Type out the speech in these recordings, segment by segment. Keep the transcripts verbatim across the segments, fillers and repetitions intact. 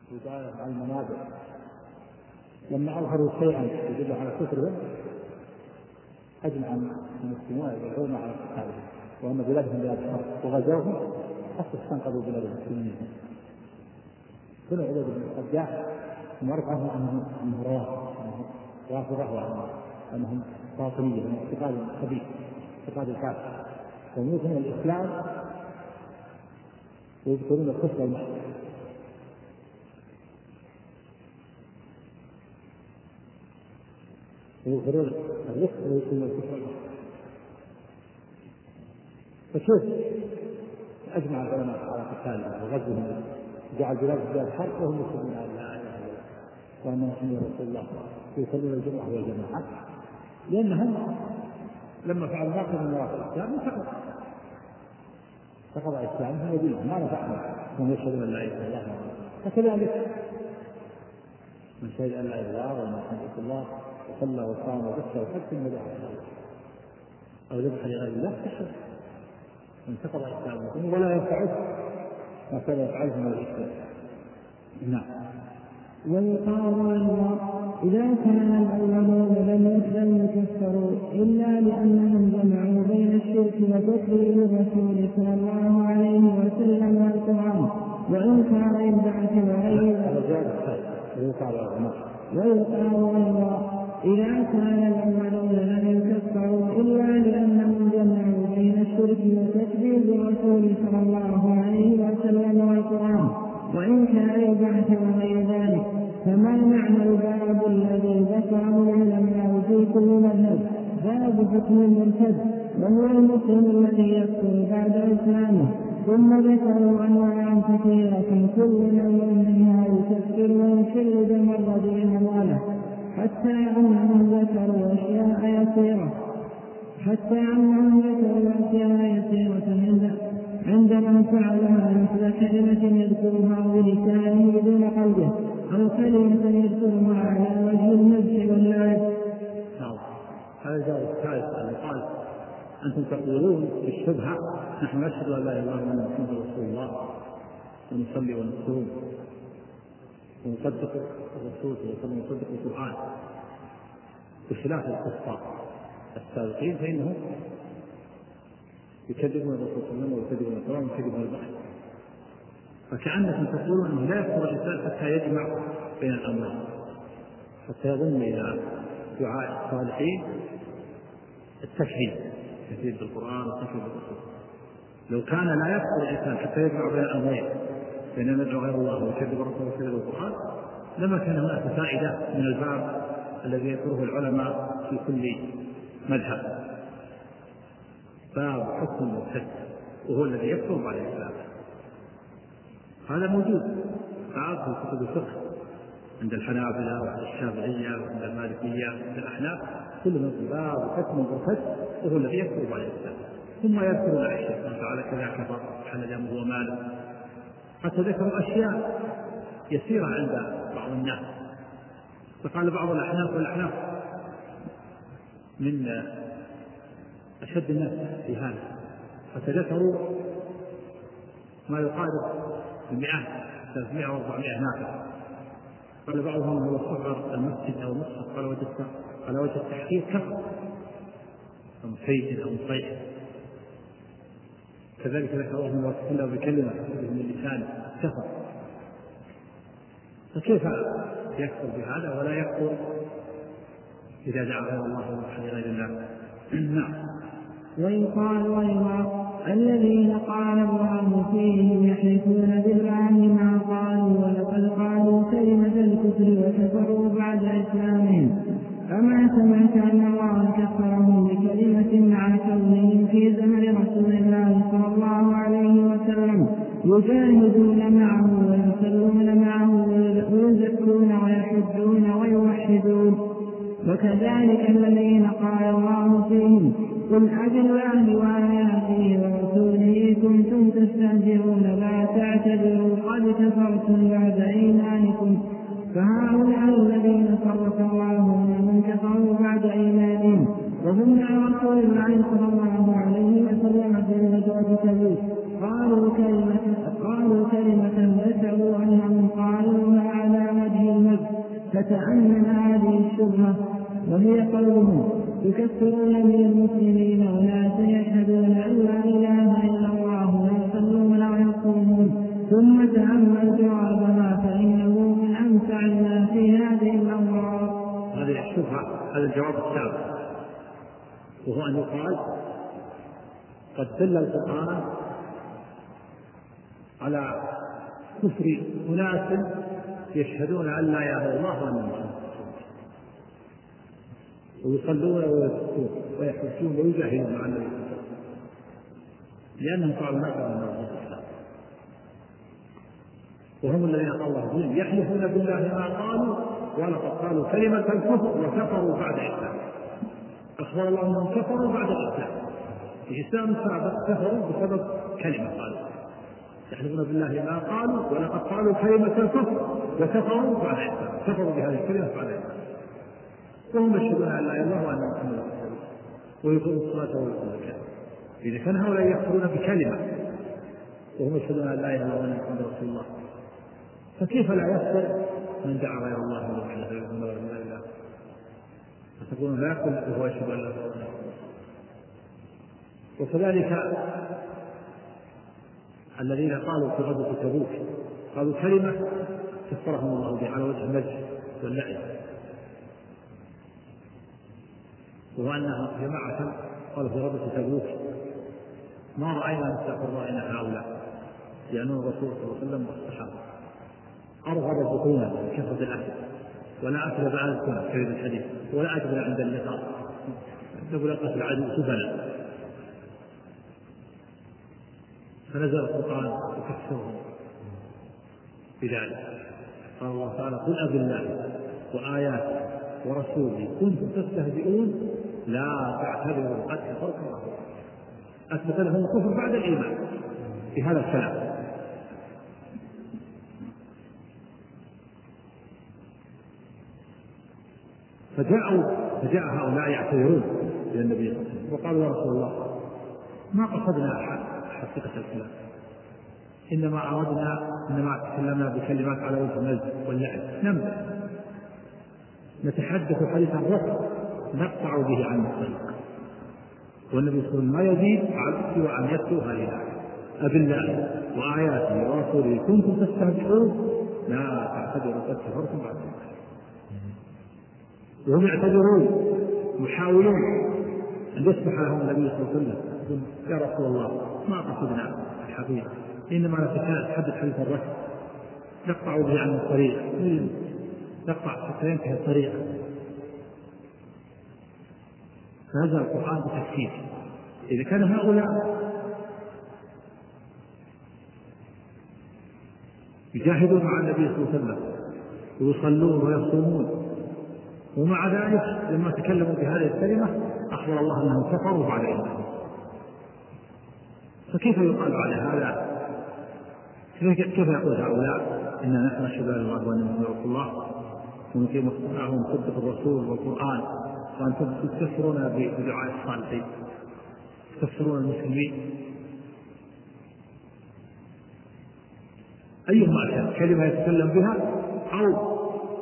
ودعاية على المنابر لما أظهروا شيئا يدل على كفرهم أجمع المسلمون يدعون على قتالهم، وأن بلادهم بلاد حرب وغزوهم حتى استنقذوا بلاد المسلمين. كل عباد بن الحجاج معروف عنهم أنه رافضة وأنهم باطنية من اعتقاد خبيث اعتقاد الكافر، ويؤمنون الإسلام ويذكرون الكفر المحض. ويظهرون الرفق ويكون الكفر. فكيف أجمع العلماء على قتالهم وغزوهم جعل بلاد بلاد حرب وهم يشهدون أن لا إله إلا الله وأن محمدا رسول الله يصلون الجمعة والجماعة؟ لأنهم لما فعلوا ناقض من نواقض الإسلام سقط إسلامهم ودينهم ما نفعهم وهم يشهدون أن لا إله إلا الله. فكذلك من شهد أن لا إله إلا الله وأن محمدا رسول الله وصلى وصام وذكر وحج ثم ذبح أو ذبح لغير الله تشهد من سقط إسلامه ولا ينفعه ما كان يفعله من الإسلام. نعم. ويقال إذا كان الأولون لم يكفروا إلا لأنهم جمعوا بين الشرك وتكذيب الرسول صلى الله عليه وسلم والقرآن وإنكار البعث وغير ذلك. ويقال إذا كان الأولون لم يكفروا إلا لأنهم جمعوا بين الشرك وتكذيب الرسول صلى الله عليه وسلم والقرآن وإنكار البعث وغير ذلك، فما معنى الباب الذي ذكره العلماء في كل مذهب؟ باب حكم المرتد وهو المسلم الذي يكفر بعد إسلامه. ثم ذكروا أنواعا كثيرة كل نوع منها يكفر ويشرد مرض أمواله، حتى أنهم ذكروا أشياء يسيرة حتى أنهم ذكروا أشياء يسيرة عندما فعلها مثل كلمة يذكرها بلسانه دون قلبه أو كلمة يذكرها على وجه المزح واللعب. هذا جاء الثالث الذي قال أنتم تقولون بالشبهة نحن نشهد أن لا إله إلا الله وأن محمدا رسول الله ونصلي ونصوم ونصدق الرسول صلى الله عليه وسلم ونصدق القرآن بخلاف الكفار السابقين فإنهم يكذبون الرسول صلى الله عليه وسلم ويكذبون القرآن ويكذبون البحث. فكأنكم تقولون أنه لا يكفر الإنسان حتى يجمع بين الأمرين، حتى يظن إلى دعاء الصالحين التكذيب تكذيب بالقرآن وتكذيب بالرسول. لو كان لا يكفر الإنسان حتى يجمع بين الأمرين بين أن ندعو غير الله ويكذب الرسول ويكذب القرآن لما كان هناك فائدة من الباب الذي يذكره العلماء في كل مذهب، باب حكم المرتد وهو الذي يكفر بعد الإسلام. هذا موجود بعض في كتب الفقه عند الحنابلة وعند الشافعية وعند المالكية وعند الأحناف كل من باب حكم المرتد وهو الذي يكفر بعد الإسلام. ثم يذكر الأشياء قال تعالى كذا كفر حل دمه وماله، حتى ذكروا أشياء يسيرة عند بعض الناس. فقال بعض الأحناف والأحناف من أشد الناس في هذا، فتذكروا ما يقارب المئات ثلاثمائة وأربعمائة نافع. قال بعضهم هو صغر المسجد أو المصحف على وجه على وجه التحقيق كفر أو مسيد أو مصيح. كذلك ذكروا أنه وتكلم بكلمة من اللسان كفر. فكيف يكفر بهذا ولا يكفر إذا دعا غير الله ووحد غير الله؟ نعم. ويقال أيضا الذين قال الله فيهم يحلفون بالله ما قالوا ولقد قالوا كلمة الكفر وكفروا بعد إسلامهم، فما سمعت أن الله كفرهم بكلمة مع كونهم في زمن رسول الله صلى الله عليه وسلم يجاهدون معه ويصلون معه ويزكون ويحجون ويوحدون. وكذلك الذين قال الله فيهم قل أبالله وآياته ورسوله كنتم تستهزئون لا تعتذروا قد كفرتم بعد إيمانكم. فهؤلاء الذين فرق الله منهم كفروا بعد إيمانهم وهم مع رسول الله صلى الله عليه وسلم في غزوة تبوك قالوا كلمة قالوا كلمة ذكروا أنهم قالوها فتأمن هذه الشبهة، وهي قولهم يكفرون من المسلمين أناسا يشهدون أن لا إله إلا الله ويصلون ويصومون، ثم تأمل جوابها فإنه من أمتع الناس في هذه الأمراض. هذه الشبهة، هذا الجواب السابق، وهو أن يقال قد دل القرآن على كفر أناس يشهدون أن لا إله إلا الله وأن محمدا ويصلون ويصومون ويحجون ويجاهدون مع النبي صلى الله عليه وسلم لأنهم قالوا نقرأ من الإسلام، وهم الذين قال الله فيهم يحلفون بالله ما قالوا ولقد قالوا كلمة الكفر وكفروا بعد الإسلام. أخبر الله أنهم كفروا بعد الإسلام، الإسلام السابق كفروا بسبب كلمة قالوا، يحلفون بالله ما قالوا ولقد قالوا كلمة الكفر وكفروا بعد الإسلام، كفروا بهذه الكلمة بعد الإسلام، وهم يشهدون أن لا إله إلا الله وأن محمدا رسول الله ويقيمون الصلاة ويؤتون الزكاة. إذا كان هؤلاء يكفرون بكلمة وهم يشهدون أن لا إله إلا الله وأن محمدا رسول الله، فكيف لا يكفر من دعا غير الله ولا إله إلا الله ولا إله إلا الله؟ فتقولون لا يكفر وهو يشهد أن لا إله إلا الله. وكذلك الذين قالوا في غزوة تبوك قالوا كلمة كفرهم الله بها على وجه المزح واللعب، وأنها جماعة قالوا في غزوة تبوك ما رأينا مثل رأينا هؤلاء، لأنه الرسول صلى الله عليه وسلم والصحابة أرغب بطونا كفرة الأكل ولا أكل بعد السنة كريم الحديث ولا أكل عند اللقاء يقول أقف العدو سبلا، فنزل القرآن وكفرهم بذلك. قال الله تعالى قل أب الله وآياته ورسوله كنتم تستهزئون لا تعتذروا قد كفرتم بعد الإيمان. أثبت لهم الكفر بعد الإيمان في هذا الكلام. فجاءوا فجاء هؤلاء يعتذرون إلى النبي صلى الله عليه وسلم وقالوا يا رسول الله ما قصدنا حقيقة الكلام، إنما أردنا إنما تكلمنا بكلمات على وجه المزح واللعب نمزح نتحدث حديثا رفع نقطع به عن الطريق. والنبي صلى الله عليه وسلم ما يزيد على سوى أن يتلو هذه الآية أب الله وآياته ورسوله كنتم تستهزئون لا تعتذروا قد كفرتم بعد الإيمان. وهم يعتذرون يحاولون أن يسمح لهم النبي صلى الله عليه وسلم يا رسول الله ما قصدنا الحقيقة إنما نتحدث حديث الركب نقطع به عن الطريق نقطع حتى ينتهي الطريق. فهذا القرآن بتفكير. إذا كان هؤلاء يجاهدون مع النبي صلى الله عليه وسلم ويصلون ويصومون ومع ذلك لما تكلموا بهذه الكلمة أخبر الله أنهم كفروا بعد إيمانهم، فكيف يقال بعد هذا؟ كيف يقول هؤلاء إننا نحن نشهد أن الله وأن محمدا رسول الله ونقيم الصلاة ونصدق الرسول والقرآن وأنتم تكفرون بدعاء الصالحين تكفرون المسلمين؟ أيهما أشد كلمة يتكلم بها أو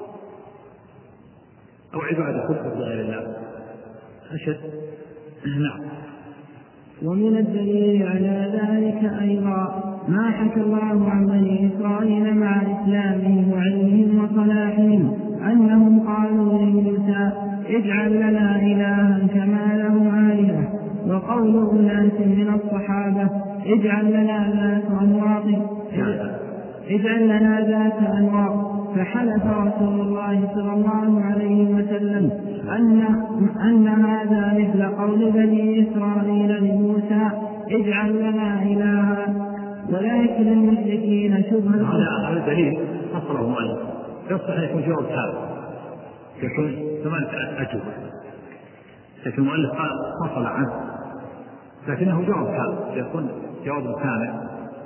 أو عبادة تكفر بغير الله أشد؟ نعم. ومن الدليل على ذلك أيضا ما حكى الله عن بني إسرائيل مع إسلامهم وعلمهم وصلاحهم أنهم قالوا لموسى اجعل لنا إلها كما له آلهة، وقول أناس من الصحابة اجعل لنا ذات أنواط اجعل لنا ذات أنواط. فحلف رسول الله صلى الله عليه وسلم أن, أن هذا مثل قول بني إسرائيل لموسى اجعل لنا إلها، ولكن المشركين شبهة. هذا دليل فصله مؤلف يصح أن يكون جواب هذا يكون ثمانية أجوبة، لكن المؤلف فصل عنه لكنه جواب هذا يكون جواب كامل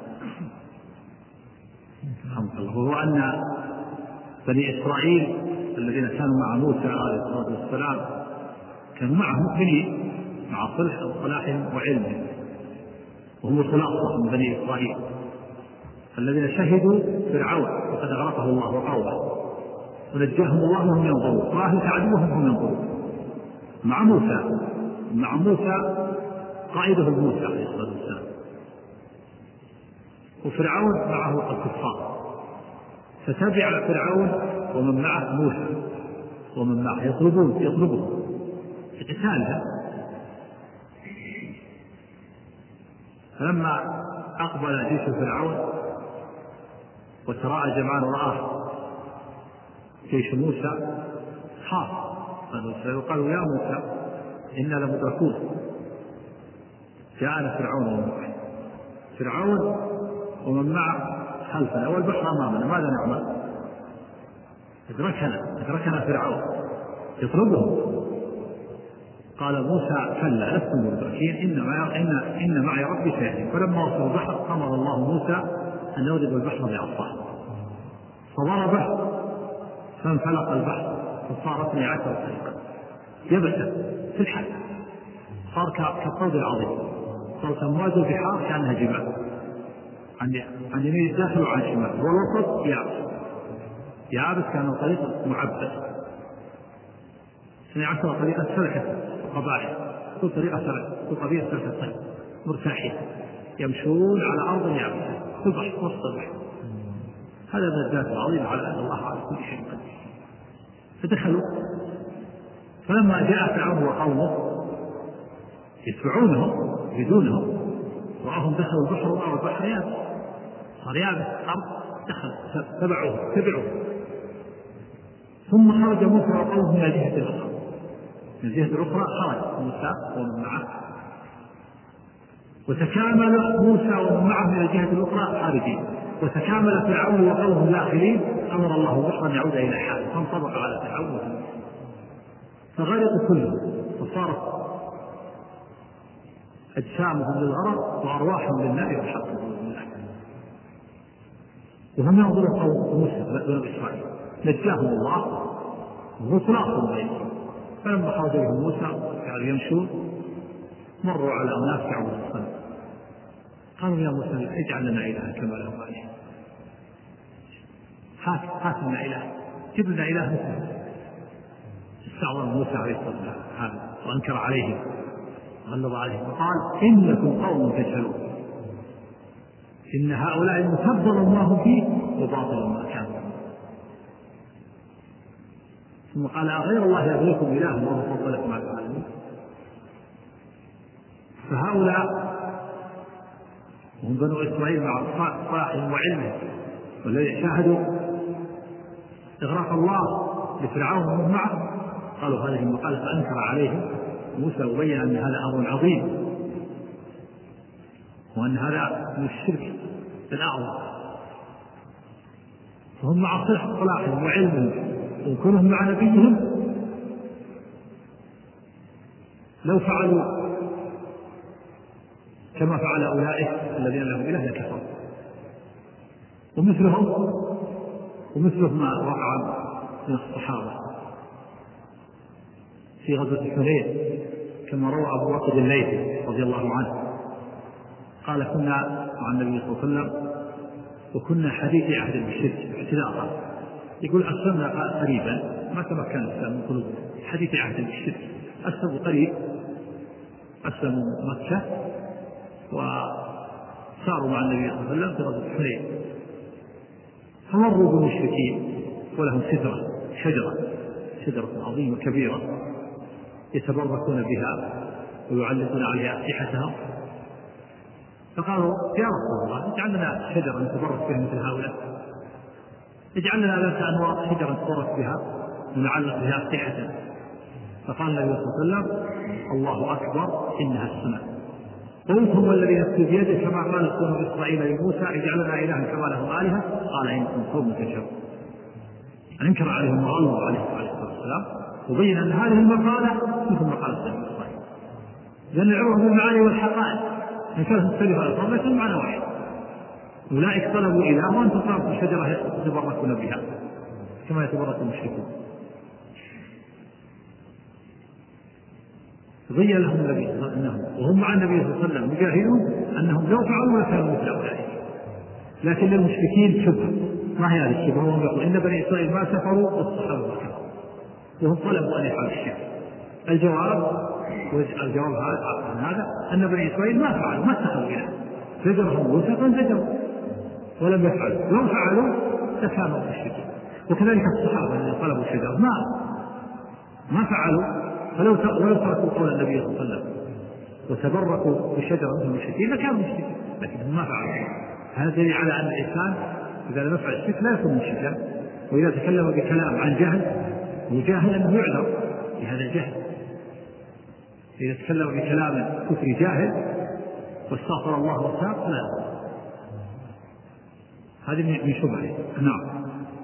الحمد لله، وهو أن بني إسرائيل الذين كانوا مع موسى عليه الصلاة والسلام كانوا معه مؤمنين مع صلاحهم وعلمهم، وهم خلاصة من بني إسرائيل الذين شهدوا فرعون وقد أغرقه الله وقومه، ونجاهم الله وهم ينظرون، وأهلك عدوهم وهم ينظرون. مع موسى مع موسى قائده موسى عليه الصلاة والسلام، وفرعون معه الكفار، فتبع فرعون ومن معه موسى ومن معه يطلبون يطلبون قتالها. فلما أقبل جيش فرعون وتراءى جمعان ورآه جيش موسى خاف، قالوا يا موسى إنا لمدركون، جاءنا فرعون ومن معه فرعون ومن معه خلفنا والبحر أمامنا، ماذا نعمل؟ أدركنا أدركنا فرعون يطلبهم. قال موسى كلا لستم مدركين، إن معي, إن, إن معي ربي سيهدين. فلما وصلوا البحر أمر الله موسى أن يضرب البحر بعصاه، فضربه فانفلق البحر فصار اثني عشر طريقا يبسا في الحال، صار كالطود العظيم، صار تمواج البحار كأنها جبال، عن يمين الداخل وعن شمال، والوسط يابس يابس كان طريق معبد. اثني عشر طريقة سلكت قبائل، كل طريقة سلكت كل قبيلة سلكت طيب مرتاحين يمشون على أرض يابسة في البحر وسط البحر. هذا من الذات العظيم على أن الله على كل شيء قدير. فدخلوا، فلما جاء فرعون وقومه يتبعونهم يريدونهم وراهم دخلوا البحر ورأوا البحر يابس، صار يابس الأرض، دخل تبعوه تبعوه. ثم خرج موسى وقومه من الجهة الأخرى، من الجهة الأخرى خرج موسى ومن معه، وتكامل موسى ومن معه من الجهة الأخرى خارجين، وتكامل فرعون وقومه داخلين. أمر الله البحر أن يعود إلى حاله فانطبق على فرعون فغرقوا كلهم، وصارت أجسامهم للغرق وأرواحهم للنار والحق بالله. وهم ينظرون قوم موسى بنو إسرائيل نجاهم الله وخلاصهم بينهم. فلما خرج بهم موسى كانوا يمشون مروا على أناس يعبدون الصنم، قالوا يا موسى اجعل لنا إلها كما لهم آلهة، هات هات لنا إله، جب لنا إله مثله. استعظم موسى عليه الصلاة والسلام وأنكر عليهم غلظ عليهم وقال إنكم قوم تجهلون، إن هؤلاء متبر ما هم فيه وباطل ما كانوا. ثم قال أغير الله يبغيكم إله وهو فضلكم على العالمين. فهؤلاء هم بنو إسرائيل مع صلاحهم وعلمهم والذي شاهدوا إغراق الله لفرعون ومن معه، قالوا هذه المقالة فأنكر عليهم موسى وبين أن هذا أمر عظيم وأن هذا من الشرك الأعظم. فهم مع صلاحهم وعلمهم وكونهم مع نبيهم لو فعلوا كما فعل أولئك الذين لهم إله لكفروا. ومثلهم ومثلهم ما وقع من الصحابة في غزوة حنين كما روى أبو واقد الليثي رضي الله عنه قال كنا مع النبي صلى الله عليه وسلم وكنا حديث عهد بالشرك اعتداء، يقول أسلمنا قريبا ما تمكن الإسلام من قلوبهم، حديث عهد بالشرك أسلموا قريب، أسلموا مكة وصاروا مع النبي صلى الله عليه وسلم في غزوة حنين، فمروا بالمشركين ولهم سترة شجرة شجرة عظيمة كبيرة يتبركون بها ويعلقون عليها أسلحتهم، فقالوا يا رسول الله اجعل لنا شجرة نتبرك بها مثل هؤلاء، اجعل لنا ذات أنواع شجرة نتبرك بها ونعلق بها أسلحتنا. فقال النبي صلى الله عليه وسلم الله أكبر إنها السماء. قلت هو الذي نفسي بيده كما قال بنو إسرائيل لموسى اجعل لنا إلها كما لهم آلهة، قال إنكم قوم تجهلون. أنكر عليهم وغلظ عليهم عليه الصلاة والسلام وبين أن هذه المقالة مثل مقالة بني إسرائيل، لأن العبرة بالمعاني والحقائق إن كانت مختلفة الألفاظ لكن معنى واحد. أولئك طلبوا إله وأنتم طلبوا شجرة تتبركون بها كما يتبرك المشركون. بين لهم النبي صلى الله عليه وسلم وهم مع النبي صلى الله عليه وسلم مجاهدون أنهم لو فعلوا لكانوا مثل أولئك، لكن للمشركين شبهة ما هي هذه الشبهة؟ وهم يقول إن بني إسرائيل ما كفروا والصحابة ما كفروا وهم طلبوا أن يفعلوا الشرك. الجواب الجواب هذا أن بني إسرائيل ما فعلوا، ما اتخذوا إله، زجرهم وثقا زجروا ولم يفعلوا، لو فعلوا لكانوا في الشرك. وكذلك الصحابة الذين طلبوا الشجر ما ما فعلوا، فلو ولو تركوا قول النبي صلى الله عليه وسلم وتبركوا بشجرة مثل المشركين لكانوا مشركين، لكنهم ما فعلوا. هذا دليل على أن الإنسان إذا لم يفعل الشرك لا يكون مشركا. وإذا تكلم بكلام عن جهل وجاهل أنه يعذر بهذا الجهل. إذا تكلم بكلام كفر جاهل واستغفر الله وتاب فلا يضر. هذه من شبهه. نعم.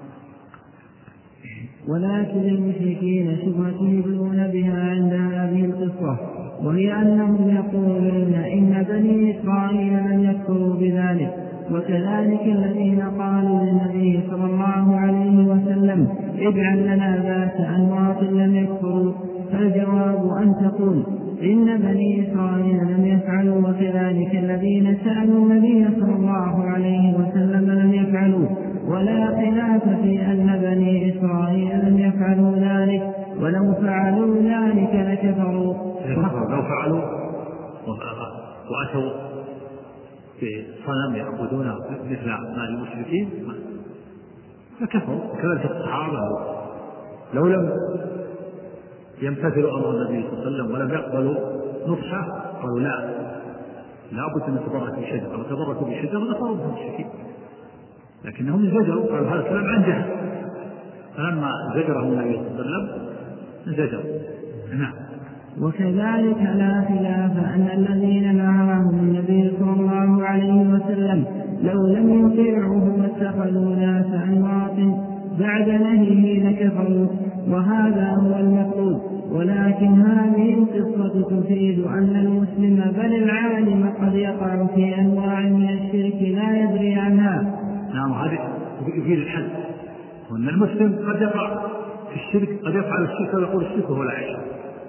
ولكن المشركين شبهة يبلون بها عند هذه القصة، وهي أنهم يقولون إن بني إسرائيل لم يكفروا بذلك، وكذلك الذين قالوا للنبي صلى الله عليه وسلم اجعل لنا ذات أنواط لم يكفروا. فالجواب أن تقول إن بني إسرائيل لم يفعلوا، وكذلك الذين سألوا النبي صلى الله عليه وسلم لم يفعلوا، ولا خلاف في أن بني إسرائيل لم يفعلوا ذلك، ولو فعلوا ذلك لكفروا. لو فعلوا وأتوا في صنم يعبدونه مثل ما المشركين فكفروا. وكذلك الصحابة لو لم يمتثلوا أمر النبي صلى الله عليه وسلم ولم يقبلوا نصحه قالوا لا لا بد من تبرك بالشجرة، وتبركوا بالشجرة لكفروا بالمشركين. لكنهم زجروا، قالوا هذا الكلام عن جهل، فلما زجرهم النبي صلى الله عليه وسلم زجروا. نعم. وكذلك لا خلاف أن الذين نهاهم النبي صلى الله عليه وسلم لو لم يطيعوه واتخذوا ذات أنواط بعد نهيه لكفروا، وهذا هو المقصود. ولكن هذه القصة تفيد أن المسلم بل العالم قد يقع في أنواع من الشرك لا يدري عنها. نعم. هذا يفيد الحد، وأن المسلم قد يقع في الشرك، قد يفعل الشرك ويقول الشرك هو لا يشرك،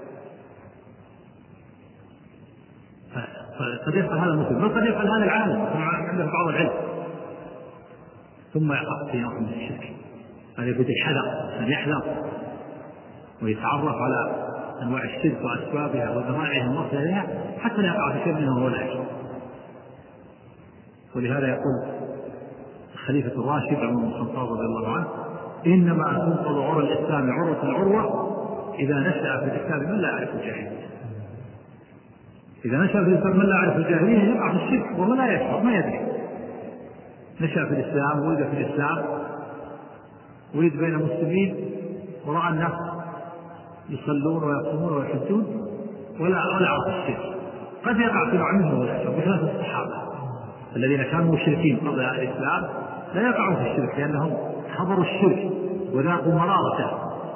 قد يفعل هذا المسلم بل قد يفعل هذا العالم عنده بعض العلم ثم يقع في نوع من الشرك. هذا يبدأ الحذر، أن يحذر ويتعرف على أنواع الشرك وأسبابها وذرائعها ومصدرها لها حتى لا يقع في شيء منه وهو لا يشرك. ولهذا يقول الخليفة الراشد عمر بن الخطاب رضي الله عنه إنما تنقض عرى الإسلام عروة عروة إذا نشأ في الإسلام من لا يعرف الجاهلية. إذا نشأ في الإسلام من لا يعرف الجاهلية يقع في الشرك وهو لا يشعر ما يدري. نشأ في الإسلام ولد في الإسلام ولد بين المسلمين ورأى الناس يصلون ويصومون ويحجون ولا ولا عرف الشرك، قد يقع في نوع منه ولا يشعر. بخلاف الصحابة الذين كانوا مشركين قبل الإسلام لا يقعوا في الشرك لأنهم حضروا الشرك وذاقوا مرارته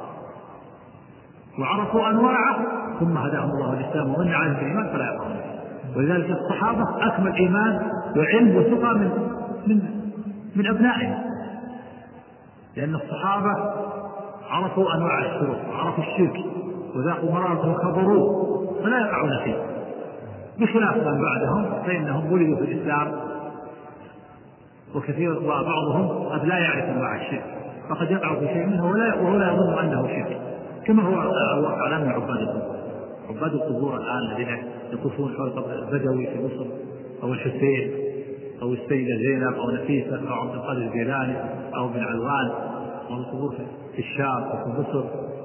وعرفوا أنواعه ثم هداهم الله الإسلام ومن عليهم الإيمان فلا يقعون فيه. ولذلك الصحابة أكمل إيمان وعلم وثقة من من من أبنائهم، لأن الصحابة عرفوا أنواع الشرك وعرفوا الشرك وذاقوا مرارته وخبروه فلا يقعون فيه. بخلاف من بعدهم فإنهم ولدوا في الإسلام وكثير وبعضهم قد لا يعرف أنواع الشرك فقد يقع في شيء منه وهو لا يظن أنه شرك، كما هو الواقع الآن من عباد القبور. عباد القبور الآن الذين يطوفون حول البدوي في مصر أو الحسين أو السيدة زينب أو نفيسة أو عبد القادر الجيلاني أو بن علوان أو القبور في الشام أو في مصر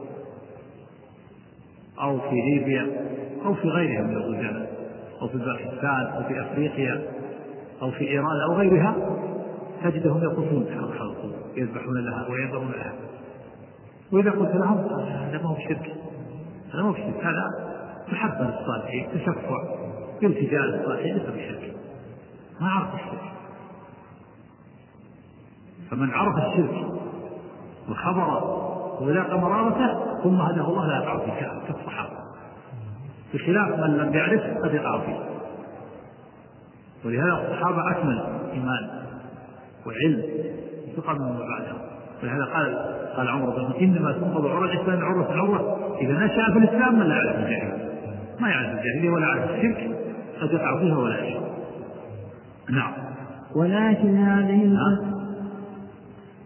أو في ليبيا أو في غيرها من البلدان أو في باكستان أو في أفريقيا أو في إيران أو غيرها تجدهم يطوفون حول القبور يذبحون لها وينظرون لها. وإذا قلت لهم هذا ما هو شرك، هذا ما هو شرك، هذا محبة للصالحين تشفع بالتجاه للصالحين ليس بشرك، ما عرف الشرك. فمن عرف الشرك وخبره وذاق مرارته ثم هداه الله لا يقع فيه كالصحابة، بخلاف من لم يعرف قد يقع فيه. ولهذا الصحابة أكمل إيمان وعلم ثقة من بعدهم. ولهذا قال قال عمر بن الخطاب إنما تنقض عروة الإسلام عروة عروة إذا نشأ في الإسلام من لا يعرف الجاهلية، ما يعرف الجاهلية ولا يعرف الشرك قد يقع فيها ولا يشرك. نعم. ولكن هذه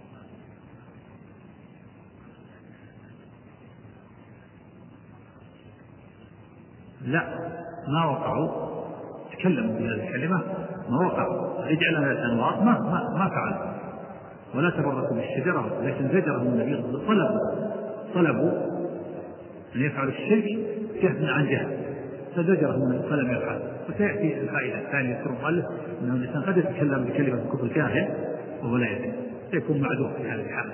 لا ما وقعوا، تكلموا بهذه الكلمة ما وقعوا، اجعل لنا الأنوار ما ما ما فعل، ولا تبركوا بالشجرة، لكن زجرهم النبي طلبوا طلبوا أن يفعلوا الشرك جهلا عن جهل، فزجرهم فلم يفعل. وسيأتي الفائدة الثانية يذكر المؤلف أنه الإنسان قد يتكلم بكلمة الكفر جاهل وهو لا يدري، سيكون معذور في هذه الحالة.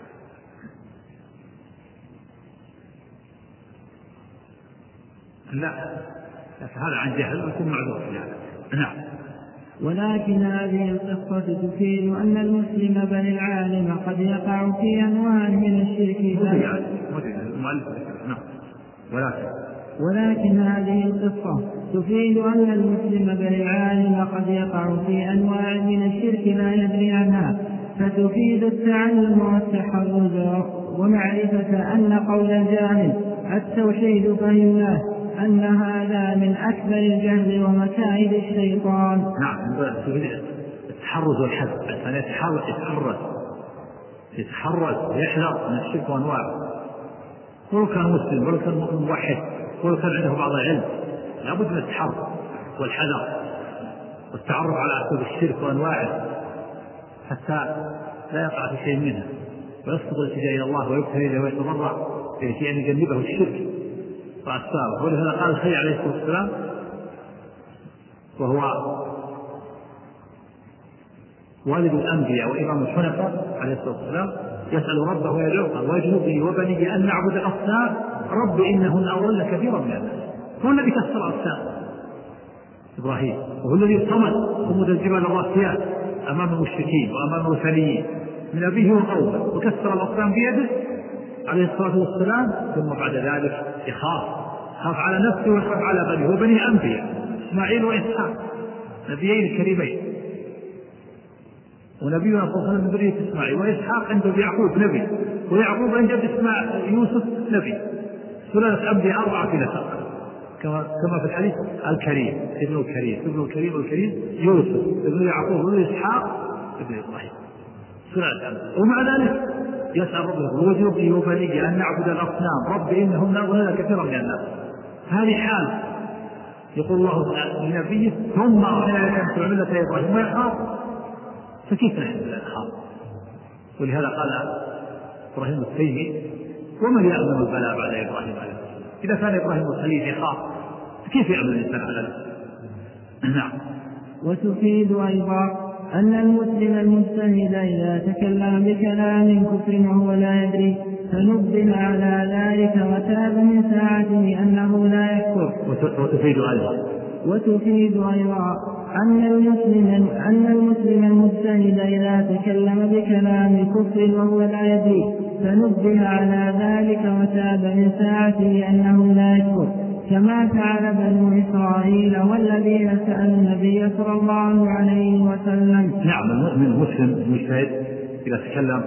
لا هذا عن جهل ويكون معذور في هذا. نعم. ولكن هذه القصة تفيد أن المسلم بل العالم قد يقع في أنواع من الشرك. نعم. ولكن ولكن هذه القصة تفيد أن المسلم بل العالم قد يقع في أنواع من الشرك لا يدري عنها، فتفيد التعلم والتحرز ومعرفة أن قول الجاهل التوحيد فهمناه أن هذا من أكبر الجهل ومكائد الشيطان. نعم. التحرز والحذر، الإنسان يتحرز يتحرز يتحرز ويحذر من الشرك وأنواعه، ولو كان مسلم ولو كان موحد ولو كان عنده بعض العلم، لابد من التحرز والحذر والتعرف على أسباب الشرك وأنواعه حتى لا يقع في شيء منها، ويصدق الالتجاء إلى الله ويبتهل إليه ويتضرع في أن يجنبه الشرك وأسبابه. ولهذا قال الخليل عليه الصلاة والسلام وهو والد الأنبياء وإمام الحنفاء عليه الصلاة والسلام يسأل ربه ويدعوه واجنبني وبني أن نعبد الأصنام رب إنهن أضلن كثيرا من الناس. هو الذي كسر الأصنام إبراهيم، وهو الذي صمد صمود الجبال الراسيات أمام المشركين وأمام الوثنيين من أبيه وقومه، وكسر الأصنام بيده عليه الصلاة والسلام. ثم بعد ذلك يخاف خاف على نفسه ويخاف على بنيه وبني أنبياء إسماعيل وإسحاق نبيين الكريمين، ونبينا صلى الله عليه وسلم من ذرية إسماعيل، وإسحاق عنده يعقوب نبي، ويعقوب عنده إسماعيل يوسف نبي، ثلاثة أنبياء أربعة في نسق كما كما في الحديث الكريم ابن الكريم ابن الكريم الكريم يوسف ابن يعقوب ابن إسحاق ابن إبراهيم ثلاثة أنبياء. ومع ذلك يسأل ربه وجنبني وبني أن نعبد الأصنام رب إنهم أضلن كثيرا من الناس. هذه حال يقول الله لنبيه ثم أوحينا إليك أن تتبع ملة إبراهيم ويخاف، فكيف نحن لا نخاف؟ ولهذا قال إبراهيم التيمي ومن يأمن البلاء بعد إبراهيم عليه السلام؟ إذا كان إبراهيم الخليل يخاف فكيف يأمن الإنسان على نفسه؟ نعم. وتفيد أيضا أن المسلم المجتهد إذا تكلم بكلام كفر وهو لا يدري فنبه على ذلك وتاب من ساعته أنه لا يكفر. وتفيد أيضا وتفيد أيضا أن المسلم أن المسلم المجتهد إذا تكلم بكلام كفر وهو لا يدري فنبه على ذلك وتاب من ساعته أنه لا يكفر، كما فعل بنو إسرائيل والذين سألوا النبي صلى الله عليه وسلم. نعم. المؤمن المسلم المجتهد إذا تكلم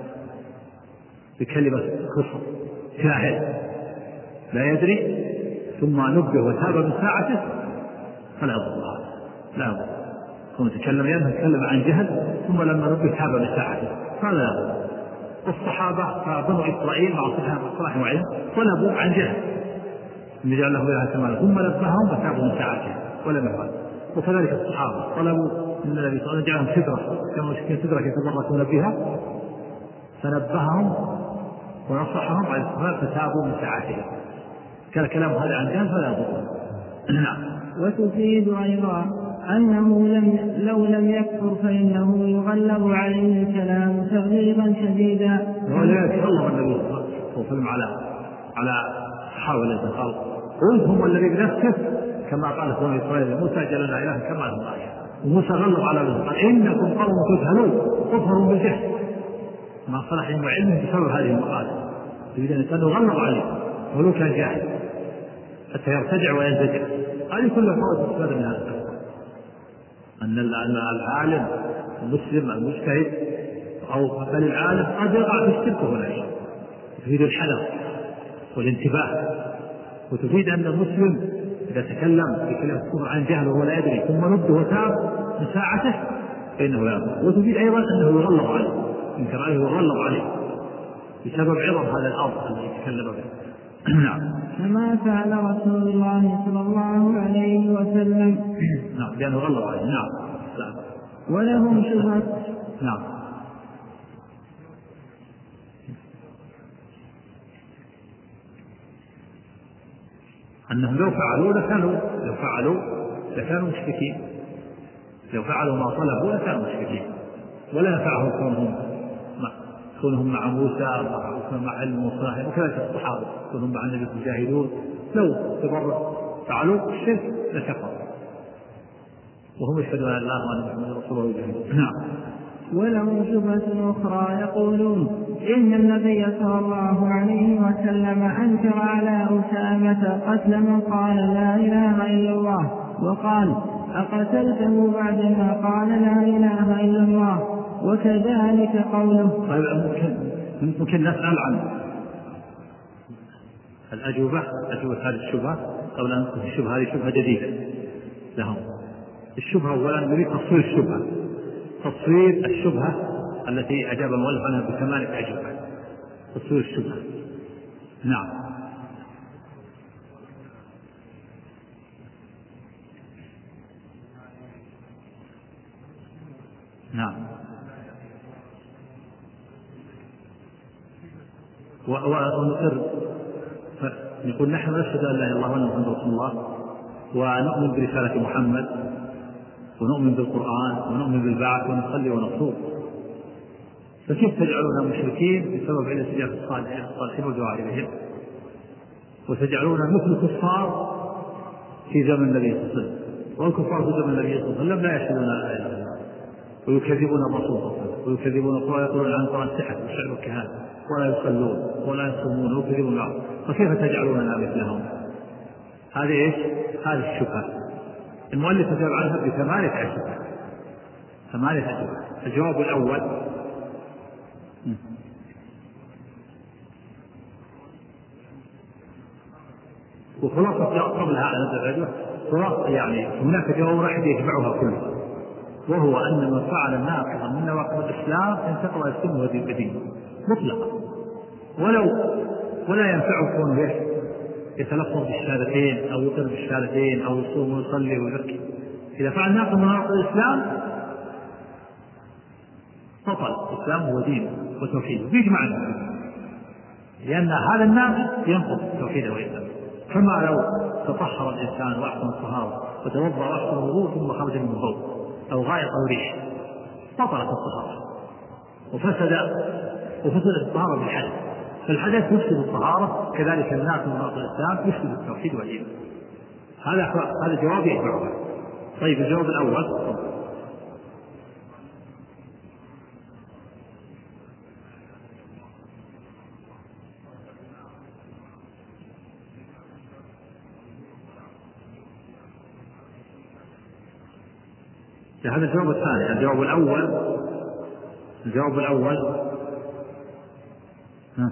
بكلمة كفر جاهل لا يدري ثم نبه وتاب من ساعته فلا يضر الله، لا يضر. ثم تكلم ينهى تكلم عن جهل ثم لما نبه تاب من ساعته فلا يضر. والصحابة فبنو إسرائيل مع صلاح وعلم طلبوا عن جهل نجعل له إلها كمالا ثم نبههم وتابوا من ساعته ولم يفعل. وكذلك الصحابة طلبوا من النبي صلى الله عليه وسلم نجعلهم سدرة كما مسكين سدرة يتبركون بها فنبههم ونصحهم على الصلاة فتابوا من ساعته. كان كلام هذا عن جهل فلا يضر. نعم. وتفيد أيضا أنه لم لو لم يكفر فإنه يغلب عليه الكلام تغليبا شديدا. ولذلك الله النبي صلى الله عليه وسلم على على الصحابة الذين قال قل هم الذي بنفسه كما قال بنو إسرائيل موسى جعلنا إلها كما لهم آية، وموسى غلب على ذلك قال إنكم قوم تجهلون كفروا بالجهل مع صلاحهم وعلمهم بسبب هذه المقالة. يريد أن الإنسان يغلب عليه ولو كان جاهل حتى يرتجع وينزجر. هذه كلها فوائد تستفاد من هذا القصة، أن العالم المسلم المجتهد أو بل العالم قد يقع في الشرك ولا شيء. تفيد الحذر والانتباه، وتفيد أن المسلم إذا تكلم بكلمة كفر عن جهل وهو لا يدري ثم نبه وتاب من ساعته فإنه لا يضر. وتفيد أيضا أنه يغلظ عليه إن كان عليه يغلظ عليه بسبب عظم هذا الأمر الذي يتكلم به. نعم. كما فعل رسول الله صلى الله عليه وسلم. نعم لأنه غلظ عليه. نعم. ولهم شبهة. نعم. أنهم لو فعلوا لكانوا لو فعلوا لكانوا مشركين، لو فعلوا ما طلبوا لكانوا مشركين، ولا نفعهم كونهم مع كونهم مع موسى مع علم وصاحب، وكذلك الصحابة كونهم مع النبي يجاهدون، لو تبرع فعلوا الشرك لكفروا وهم يشهدون أن لا إله إلا الله وأن رسوله يجاهدون. نعم. ولهم شبهة أخرى يقولون إن النبي صلى الله عليه وسلم أنكر على أسامة قتل من قال لا إله إلا الله، وقال أقتلته بعدما قال لا إله إلا الله، وكذلك قوله. ممكن ممكن نسأل عن الأجوبة أجوبة هذه الشبهة قبل أن نقول الشبهة هذه شبهة جديدة لهم. الشبهة أولا نريد تصوير الشبهة، تصوير الشبهة التي أجاب المؤلف عنها بثمانية أجوبة، تصوير الشبهة. نعم. نعم. ونقر نقول نحن نشهد أن لا إله إلا الله وأن محمدا رسول الله، ونؤمن برسالة محمد، ونؤمن بالقرآن، ونؤمن بالبعث، ونصلي ونصوم، فكيف تجعلوننا مشركين بسبب علة سجاف الصالحين والدعاء إليهم، وتجعلوننا مثل كفار في زمن النبي صلى الله عليه وسلم، والكفار في زمن النبي صلى الله عليه وسلم لا يشهدون لا إله إلا الله ويكذبون الرسول صلى الله عليه وسلم، ويكذبون القرآن، يقولون عن القرآن سحر وشعر وكهانة، ولا يصلون ولا يصومون ويكذبون النار، فكيف تجعلوننا مثلهم؟ هذه ايش؟ هذه الشبهة. المؤلف أجاب عنها بثمانية أجوبة. ثمانية أجوبة. الجواب الأول وخلاصة قبل هذا الأجوبة خلاصة، يعني هناك جواب واحد يجمعها كلها، وهو أن من فعل ناقضا من نواقض الإسلام انتقض اسمه هذه الدين مطلقا، ولو ولا ينفعه كونه يتلفظ بالشهادتين أو يقر بالشهادتين أو يصوم ويصلي ويزكي. إذا فعل ناقض من نواقض الإسلام بطل الإسلام هو دين وتوحيد بيجمع الناس، لأن هذا الناقض ينقض توحيده وإسلامه. كما لو تطهر الإنسان وأحسن الطهارة وتوضأ وأحسن الوضوء ثم خرج من البول أو غائط أو ريح بطلت الطهارة وفسد وفسدت الطهارة بالحدث، فالحدث يفسد الطهارة، كذلك الناس من نواقض الإسلام يفسد التوحيد والإيمان. هذا هذا جواب يجمعها. طيب الجواب الأول هذا الجواب الثاني. الجواب الأول الجواب الأول ها.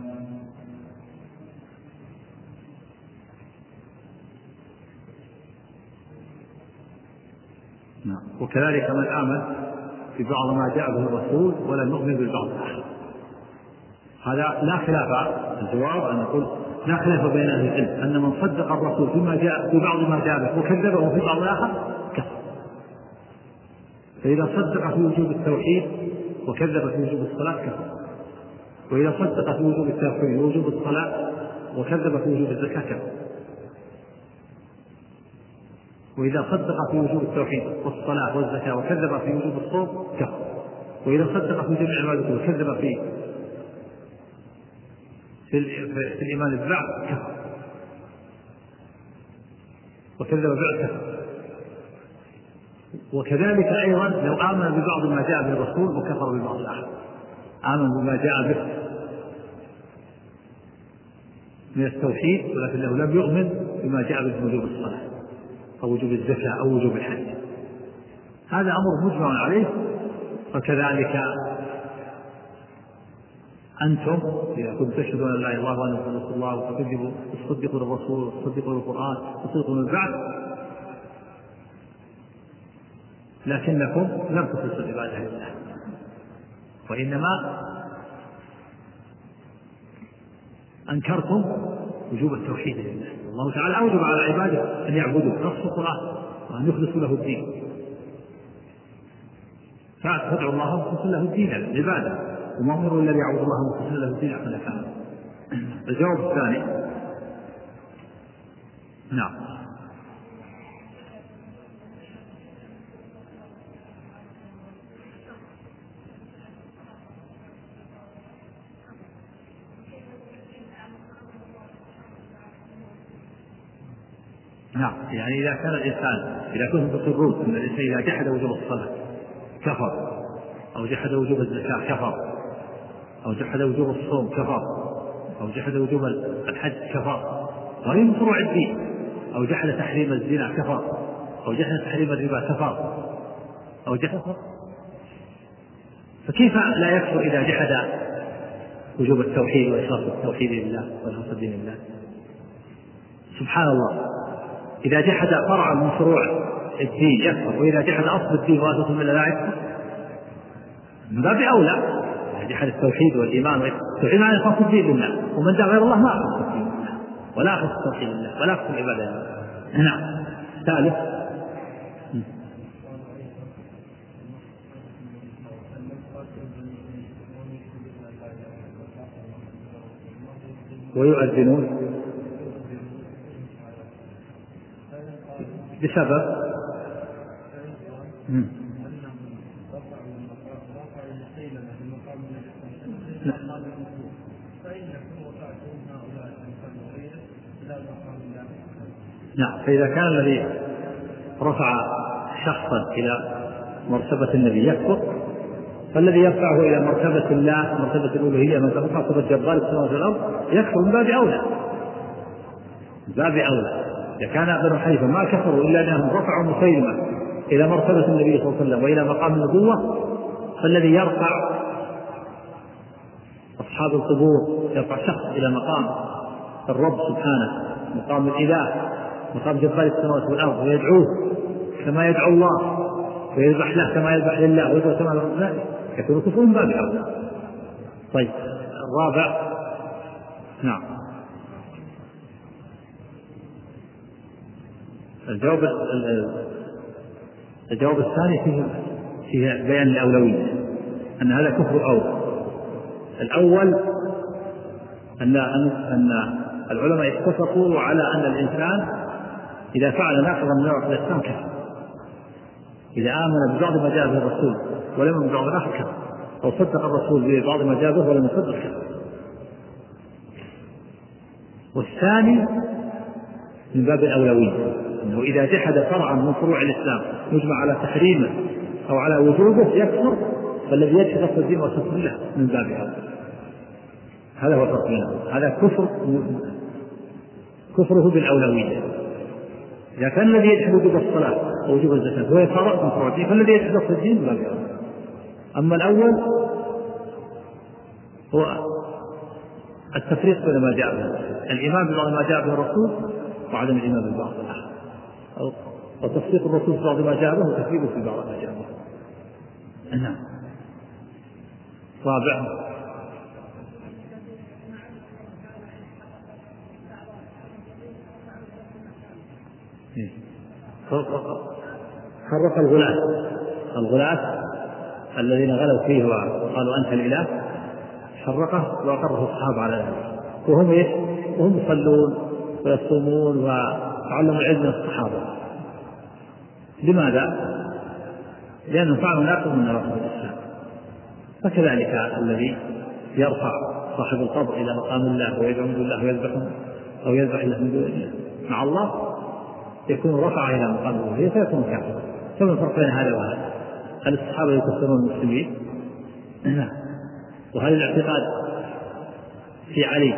نعم. وكذلك من آمن ببعض ما جاء به الرسول ولم يؤمن بالبعض الآخر، هذا لا خلاف. الجواب أن نقول لا خلاف بين أهل العلم أن من صدق الرسول فيما جاء في بعض ما جاء به وكذبه في بعض الآخر كفر. فإذا صدق في وجوب التوحيد وكذب في وجوب الصلاة كفر، وإذا صدق في وجوب التوحيد ووجوب الصلاة وكذب في وجوب الزكاة كفر، وإذا صدق في وجوب التوحيد والصلاة والزكاة وكذب في وجوب الصوم كفر، وإذا صدق في جميع عبادته وكذب في في, في الإيمان بالبعث كفر، وكذب بالبعث كفر. وكذلك أيضا لو آمن ببعض ما جاء به الرسول وكفر ببعض الآخر، آمن بما جاء به من التوحيد ولكنه لم يؤمن بما جاء به من وجوب الصلاة أو وجوب الزكاة أو وجوب الحج، هذا أمر مجمع عليه. فكذلك أنتم إذا كنتم تشهدون أن لا إله إلا الله وأن محمدا رسول الله وتصدقوا تصدقوا الرسول وتصدقوا القرآن وتصدقوا البعث، لكنكم لم تخلصوا العبادة لله، وإنما أنكرتم وجوب التوحيد لله. الله تعالى أوجب على عباده أن يعبدوا نص القرآن وأن يخلصوا له الدين، فادعوا الله مخلصا له الدين العبادة، وما أمروا إلا ليعبدوا الله مخلصا له الدين حنفاء. الجواب الثاني نعم. نعم يعني إذا كان الإنسان إذا كنتم تقرون أن الإنسان إذا جحد وجوب الصلاة كفر، أو جحد وجوب الزكاة كفر، أو جحد وجوب الصوم كفر، أو جحد وجوب الحج كفر، وهي من فروع الدين، أو جحد تحريم الزنا كفر، أو جحد تحريم الربا كفر، أو جحد، فكيف لا يكفر إذا جحد وجوب التوحيد وإخلاص التوحيد لله وإخلاص الدين لله؟ سبحان الله، إذا جحد فرعا من فروع الدين يكفر، وإذا جحد أصل الدين وأسس الملة لا يكفر. من باب أولى إذا جحد التوحيد والإيمان، التوحيد معناه إخلاص الدين لله، ومن دعا غير الله ما أخلص الدين لله ولا أخلص التوحيد لله ولا أخلص العبادة لله. نعم. ثالث ويؤذنون بسبب مم. نعم. فإذا كان الذي رفع شخصا إلى مرتبة النبي يكفر، فالذي يرفعه إلى مرتبة الله مرتبة الألوهية من مرتبة جبار السماوات والأرض يكفر من باب أولى. من باب أولى إذا كان بنو حنيفة ما كفروا إلا أنهم رفعوا مسيلمة إلى مرتبة النبي صلى الله عليه وسلم وإلى مقام النبوة، فالذي يرفع أصحاب القبور يرفع شخص إلى مقام الرب سبحانه، مقام الإله، مقام جبار السماوات والأرض، ويدعوه كما يدعو الله، ويذبح له كما يذبح لله، ويدعو كما يذبح له، يكون كفر من باب أولى. طيب الرابع نعم. الجواب الجواب الثاني فيه فيه بيان الأولوية، أن هذا كفر أول. الأول أن أن العلماء اتفقوا على أن الإنسان إذا فعل ناقضا من نواقض الإسلام كفر، إذا آمن ببعض ما جاء به الرسول ولم يؤمن ببعض الآخر كفر، أو صدق الرسول ببعض ما جاء به ولم يصدق كفر. والثاني من باب الأولوية، أنه إذا جحد فرعا من فروع الإسلام يجمع على تحريمه أو على وجوبه يكفر، فالذي يجحد أصل الدين وأسس له من باب هذا. هذا هو الفرق بينهم. هذا كفر كفره بالأولوية. إذا كان الذي يجحد وجوب الصلاة ووجوب الزكاة هو يفارق من فروع الدين، فالذي يجحد أصل الدين من باب هذا. أما الأول هو التفريق بين ما جاء به الإيمان ببعض ما جاء به الرسول وعدم الإيمان ببعض الآخر، أو وتصديق الرسول في بعض ما جاء به وتكذيبه في بعض ما جاء به. نعم. رابع فرق الغلاة الغلاة الذين غلوا فيه وقالوا أنت الإله، فرقه وأقره الصحابة على ذلك، وهم إيش؟ وهم يصلون ويصومون وتعلموا العلم من الصحابة. لماذا؟ لأنهم فعلوا ناقض من نواقض الإسلام. فكذلك الذي يرفع صاحب القبر إلى مقام الله ويدعو من الله ويذبح أو يذبح له من دونه مع الله يكون رفع إلى مقام الله فيكون كافرا. فما الفرق بين هذا وهذا؟ هل الصحابة يكفرون المسلمين؟ لا. وهل الاعتقاد في علي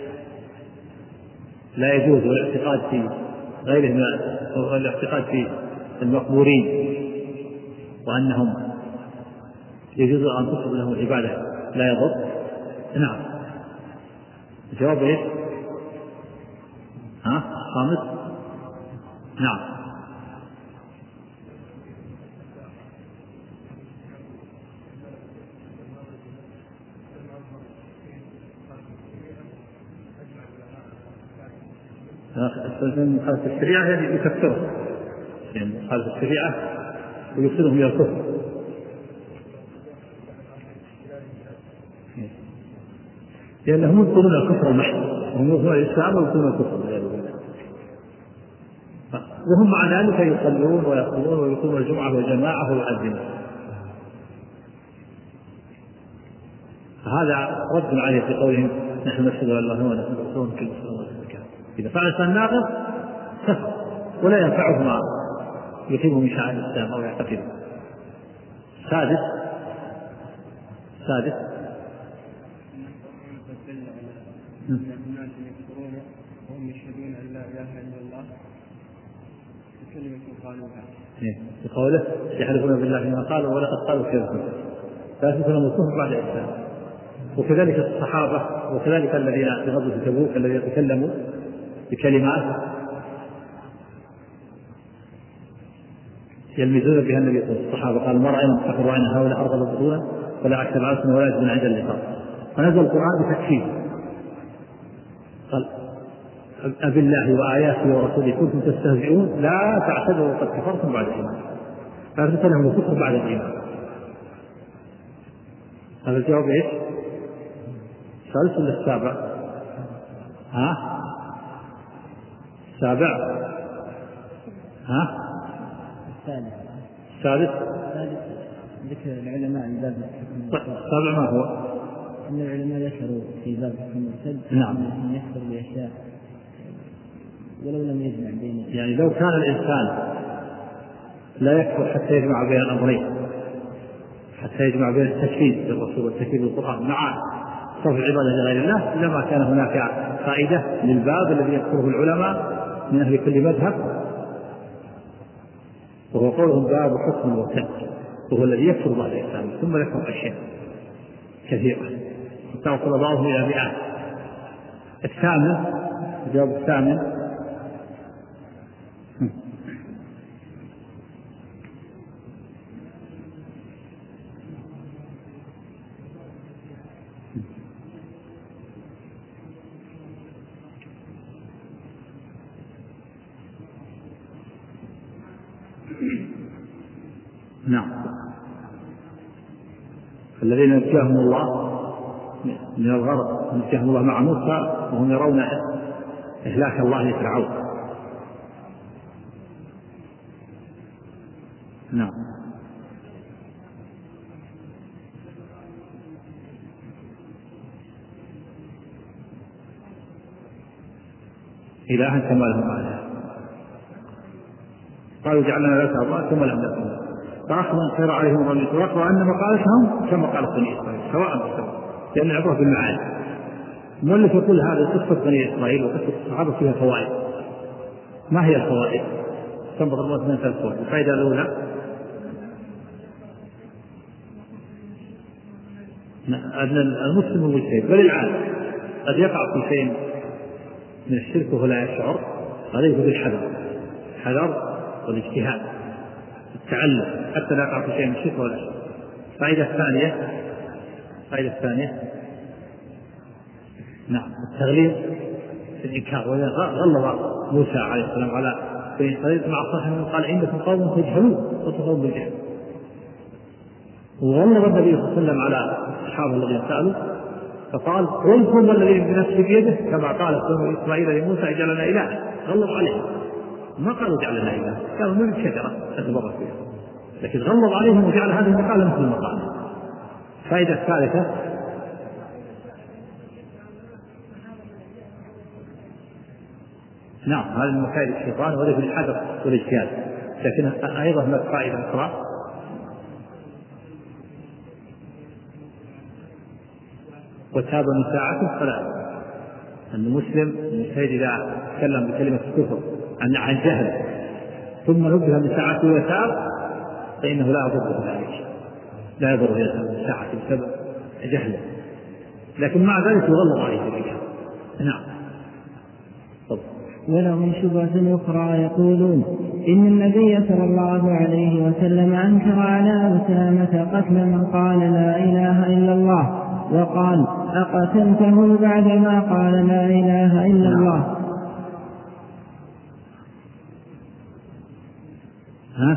لا يجوز، والاعتقاد في غيره من الاعتقاد في المقبورين وأنهم يجوز أن تصب لهم العبادة لا يضر؟ نعم. الجواب إيش؟ ها خامس. نعم. مخالفة الشريعة يعني يكفرهم، يعني مخالفة الشريعة ويوصلهم إلى الكفر. لأنهم يدخلون الكفر المحض، هم يدخلون الإسلام ويدخلون الكفر والعياذ بالله، وهم مع ذلك يصلون ويصومون ويقومون الجمعة والجماعة ويؤذنون. هذا رد عليه في قولهم نحن نشهد أن لا إله إلا الله ونحن رسول كل مسلم. إذا فعل الإنسان ناقض كفر ولا ينفعه ما يقيم من شعائر الإسلام أو يعتقده. سادس سادس الناس يكفرون وهم يشهدون أن لا إله إلا الله بكلمة قالوها. بقوله يحلفون بالله ما قالوا ولقد قالوا كذبا، لا تكون الكفر بعد الإسلام. وكذلك الصحابة وكذلك الذين في غزوة تبوك الذين تكلموا بكلمات يلمزون بها النبي صلى الله عليه وسلم. الصحابة قالوا ما رأينا مستقر رأينا هؤلاء أرغب بطونا ولا عكسب عاصم ولا يجبن عند اللقاء. فنزل القرآن بتكفير قال أبي الله وآياته ورسوله كنتم تستهزئون لا تعتذروا قد كفرتم بعد الإيمان. فأثبت لهم الكفر بعد الإيمان. هذا الجواب إيش؟ الثالث ولا السابع؟ ها؟ السابع؟ ها؟ الثالث. الثالث؟ الثالث ذكر العلماء عن باب الحكم. السابع ما هو؟ أن العلماء ذكروا في باب الحكم المرتد نعم أن يكفر بأشياء ولو لم يجمع بين، يعني لو كان الإنسان لا يكفر حتى يجمع بين الأمرين، حتى يجمع بين التكفير بالرسول والتكفير بالقرآن مع صرف العبادة لغير الله، لما كان هناك فائدة للباب الذي يذكره العلماء من أهل كل مذهب، وهو قولهم باب حكم المرتد، وهو الذي يكفر بعد الإسلام ثم يكفر أشياء كثيرة توصل بعضهم إلى مئات. الثامن الجواب الثامن نعم الذين نجاهم الله من الغرق نجاهم الله مع موسى وهم يرون إهلاك الله لفرعون. نعم إلها كما لهم آلهة قالوا جعلنا لك الله ثم لم نكن فأخذ خير عليهم ظن التوراة وأن مقالتهم كما قالت بني إسرائيل سواء بسواء، لأن العبرة بالمعاني. المؤلف يقول هذا قصة بني إسرائيل وقصة الصحابة فيها فوائد. ما هي الفوائد؟ تنبض الله من ثلاث فوائد. الفائدة الأولى أن المسلم المجتهد بل العالم قد يقع في شيء من الشرك وهو لا يشعر، عليه بالحذر الحذر والاجتهاد التعلم حتى لا يقع في شيء من الشرك ولا يشعر. الفائدة الثانية الفائدة الثانية نعم التغليظ في الإنكار. غلظ موسى عليه السلام على بني إسرائيل مع صاحبه قال عندكم قوم تجهلون وتقوم بالجهل، وغلظ النبي صلى الله عليه وسلم على الصحابة الذين سألوا فقال قلتم الذي بنفسي بيده كما قال بنو إسرائيل لموسى اجعلنا إله. غلظ عليهم ما قالوا اجعلنا إله، قالوا من الشجرة تتبرك فيها، لكن غلظ عليهم وجعل هذه المقالة مثل المقالة. الفائدة الثالثة نعم هذا من مكائد الشيطان وذلك الحذر والاجتهاد، لكن أيضا هناك فائدة أخرى وتاب من ساعته فلا أن المسلم المجتهد إذا تكلم بكلمة الكفر عن عن جهل ثم نبه من ساعته وتاب فإنه لا يضره ذلك، لا يضره من ساعته بسبب جهله، لكن مع ذلك يغلظ عليه ذلك. نعم. ولهم شبهة أخرى يقولون إن النبي صلى الله عليه وسلم أنكر على أسامة قتل من قال لا إله إلا الله وقال أقتلته بعدما قال لا إله إلا الله. ها؟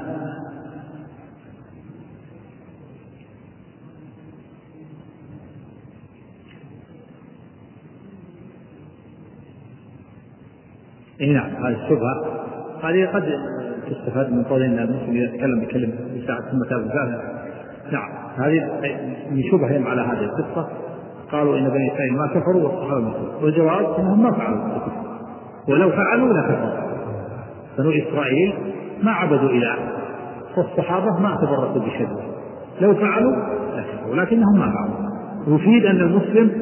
إيه نعم، هذه الشبهة هذه قد تستفاد من قول إن المسلم يتكلم بكلمة يساعد ثم تاب الجاهل. نعم، هذه من شبههم على هذه القصة. قالوا إن بني إسرائيل ما كفروا والصحابة ما كفروا، والجواب أنهم ما فعلوا الكفر، ولو فعلوا لكفروا. بنو إسرائيل ما عبدوا إله، والصحابة ما تبركوا بشجرة، لو فعلوا لكفروا لكنهم ما فعلوا. يفيد أن المسلم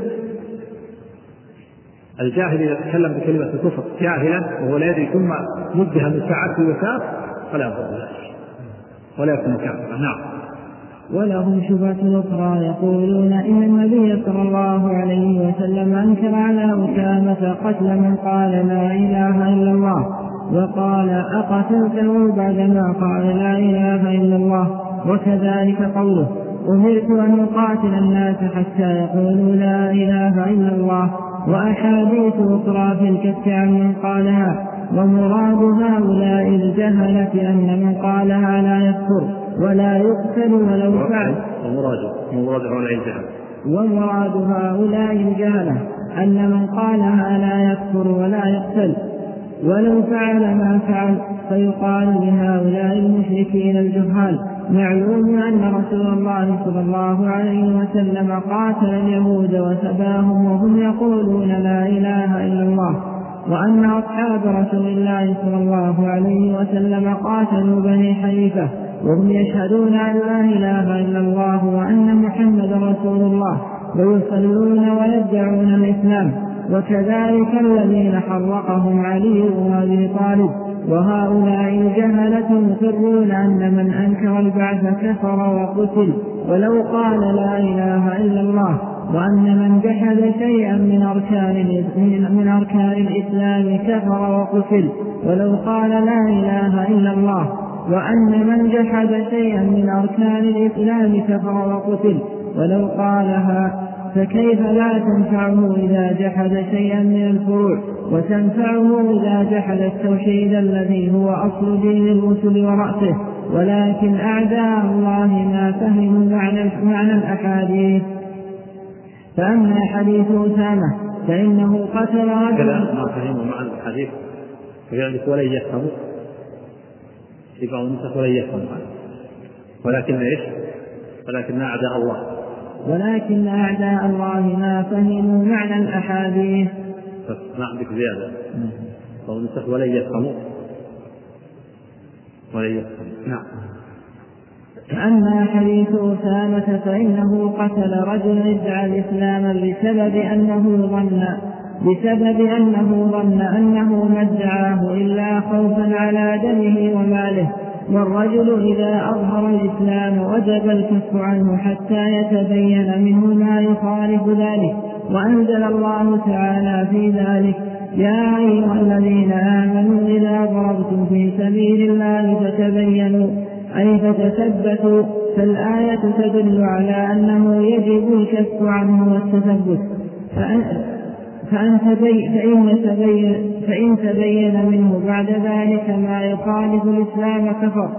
الجاهل إذا تكلم بكلمة الكفر جاهلا وهو لا يدري ثم نبه من ساعته وتاب فلا يضر ذلك ولا يكون كافرا. نعم. ولهم شبهة أخرى يقولون إن النبي صلى الله عليه وسلم أنكر على أسامة قتل من قال لا إله إلا الله، وقال أقتلته بعدما قال لا إله إلا الله. وكذلك قوله أمرت أن أقاتل الناس حتى يقولوا لا إله إلا الله، وأحاديث أخرى في الكف عن من قالها. ومراد هؤلاء الجهلة أن من قالها لا يكفر ولا يقتل ولو فعل. ومراد هؤلاء الجهلة ومراد هؤلاء الجهلة أن من قالها لا يكفر ولا يقتل ولو فعل ما فعل. فيقال لهؤلاء المشركين الجهال معلوم أن رسول الله صلى الله عليه وسلم قاتل اليهود وسباهم وهم يقولون لا إله إلا الله، وأن أصحاب رسول الله صلى الله عليه وسلم قاتلوا بني حنيفة وهم يشهدون أن لا إله إلا الله وأن محمد رسول الله ويصلون ويدعون الإسلام. وكذلك الذين حرقهم علي وأبي طالب. وهؤلاء الجهلة مقرون أن من أنكر البعث كفر وقتل ولو قال لا إله إلا الله، وأن من جحد شيئا من أركان من أركان الإسلام كفر وقتل ولو قال لا إله إلا الله، وأن من جحد شيئا من أركان الإسلام كفر وقتل ولو قالها. فكيف لا تنفعه إذا جحد شيئا من الفروع، وتنفعه إذا جحد التوحيد الذي هو أصل دين الرسل ورأسه. ولكن أعداء الله ما فهموا معنى, معنى الأحاديث. فأما حديث أسامة فإنه قتل رجلا ما فهموا معنى الحديث فذلك ولن يفهموا يبقى النسخ ولن يفهموا، ولكن إيش ولكن أعداء الله ولكن أعداء الله ما فهموا معنى الأحاديث. ما عندك زيادة فهو نسخ ولن يفهموا ولن يفهموا. نعم. أما حديث أسامة فإنه قتل رجل ادعى الإسلام بسبب أنه ظن بسبب أنه ظن أنه ما ادعاه إلا خوفا على دمه وماله. والرجل إذا أظهر الإسلام وجب الكف عنه حتى يتبين منه ما يخالف ذلك. وأنزل الله تعالى في ذلك يا أيها الذين آمنوا إذا ضربتم في سبيل الله فتبينوا أي فتثبتوا. فالآية تدل على أنه يجب الكف عنه والتثبت. فأن فإن تبين, فإن تبين منه بعد ذلك ما يخالف الإسلام كفر،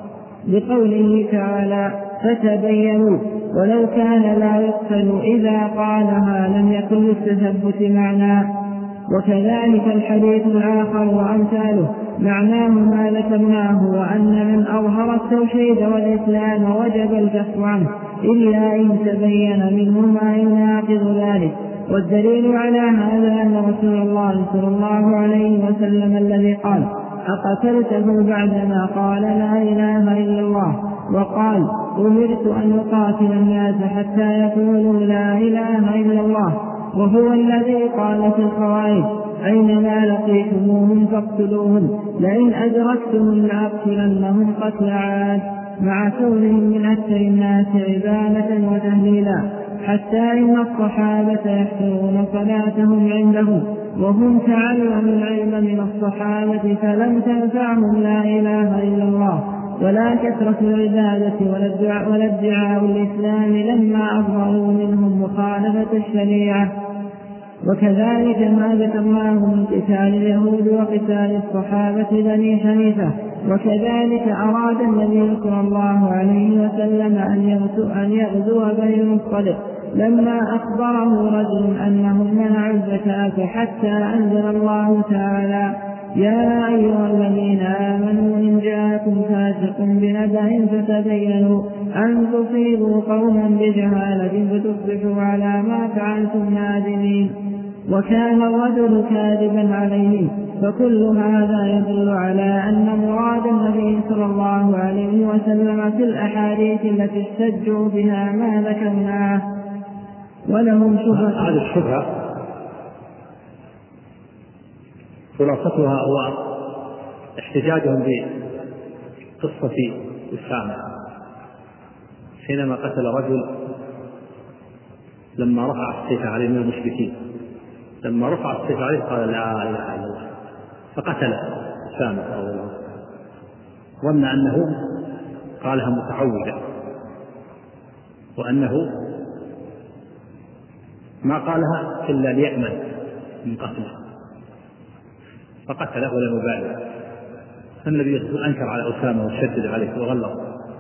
بقوله تعالى فتبينوا. ولو كان لا يقتل إذا قالها لم يكن للتثبت معنى. وكذلك الحديث الآخر وأمثاله معناه ما ذكرناه، وأن من أظهر التوحيد والإسلام وجب الكف عنه إلا إن تبين منه ما يناقض ذلك. والدليل على هذا أن رسول الله صلى الله عليه وسلم الذي قال أقتلته بعدما قال لا إله إلا الله وقال أمرت أن أقاتل الناس حتى يقولوا لا إله إلا الله، وهو الذي قال في الخوارج أينما لقيتموهم فاقتلوهم لئن أدركتم لأقتلنهم قتل عاد، مع كونهم من أكثر الناس عبادة وتهليلا، حتى إن الصحابة يحفظون صلاتهم عنده وهم تعلموا العلم من الصحابة فلم تنفعهم لا إله إلا الله ولا كثرة العبادة ولا ادعاء الإسلام لما أظهروا منهم مخالفة الشريعة. وكذلك ما ذكرناه من قتال اليهود وقتال الصحابة بني حنيفة وكذلك أراد النبي صلى الله عليه وسلم أن يغزو بني المصطلق لما أخبره رجل أنهم منعوا الزكاة حتى أنزل الله تعالى: يا أيها الذين آمنوا إن جاءكم فاسق بنبأ فتبينوا أن تصيبوا قوما بجهالة فتصبحوا على ما فعلتم نادمين. وكان الرجل كاذبا عليه. فكل هذا يدل على أن مراد النبي صلى الله عليه وسلم في الأحاديث التي احتجوا بها ما ذكرناه. ولهم شبهة. هذه الشبهة خلاصتها هو احتجاجهم بقصة أسامة حينما قتل رجل لما رفع السيف عليه من المشركين. لما رفع السيف عليه قال: لا إله إلا الله، فقتل أسامة رضي الله عنه، ظن أنه قالها متعوذة وأنه ما قالها إلا ليأمن من قتله، فقتله ولم يبالغ. فالنبي صلى الله عليه وسلم أنكر على أسامة وشدد عليه وغلظ،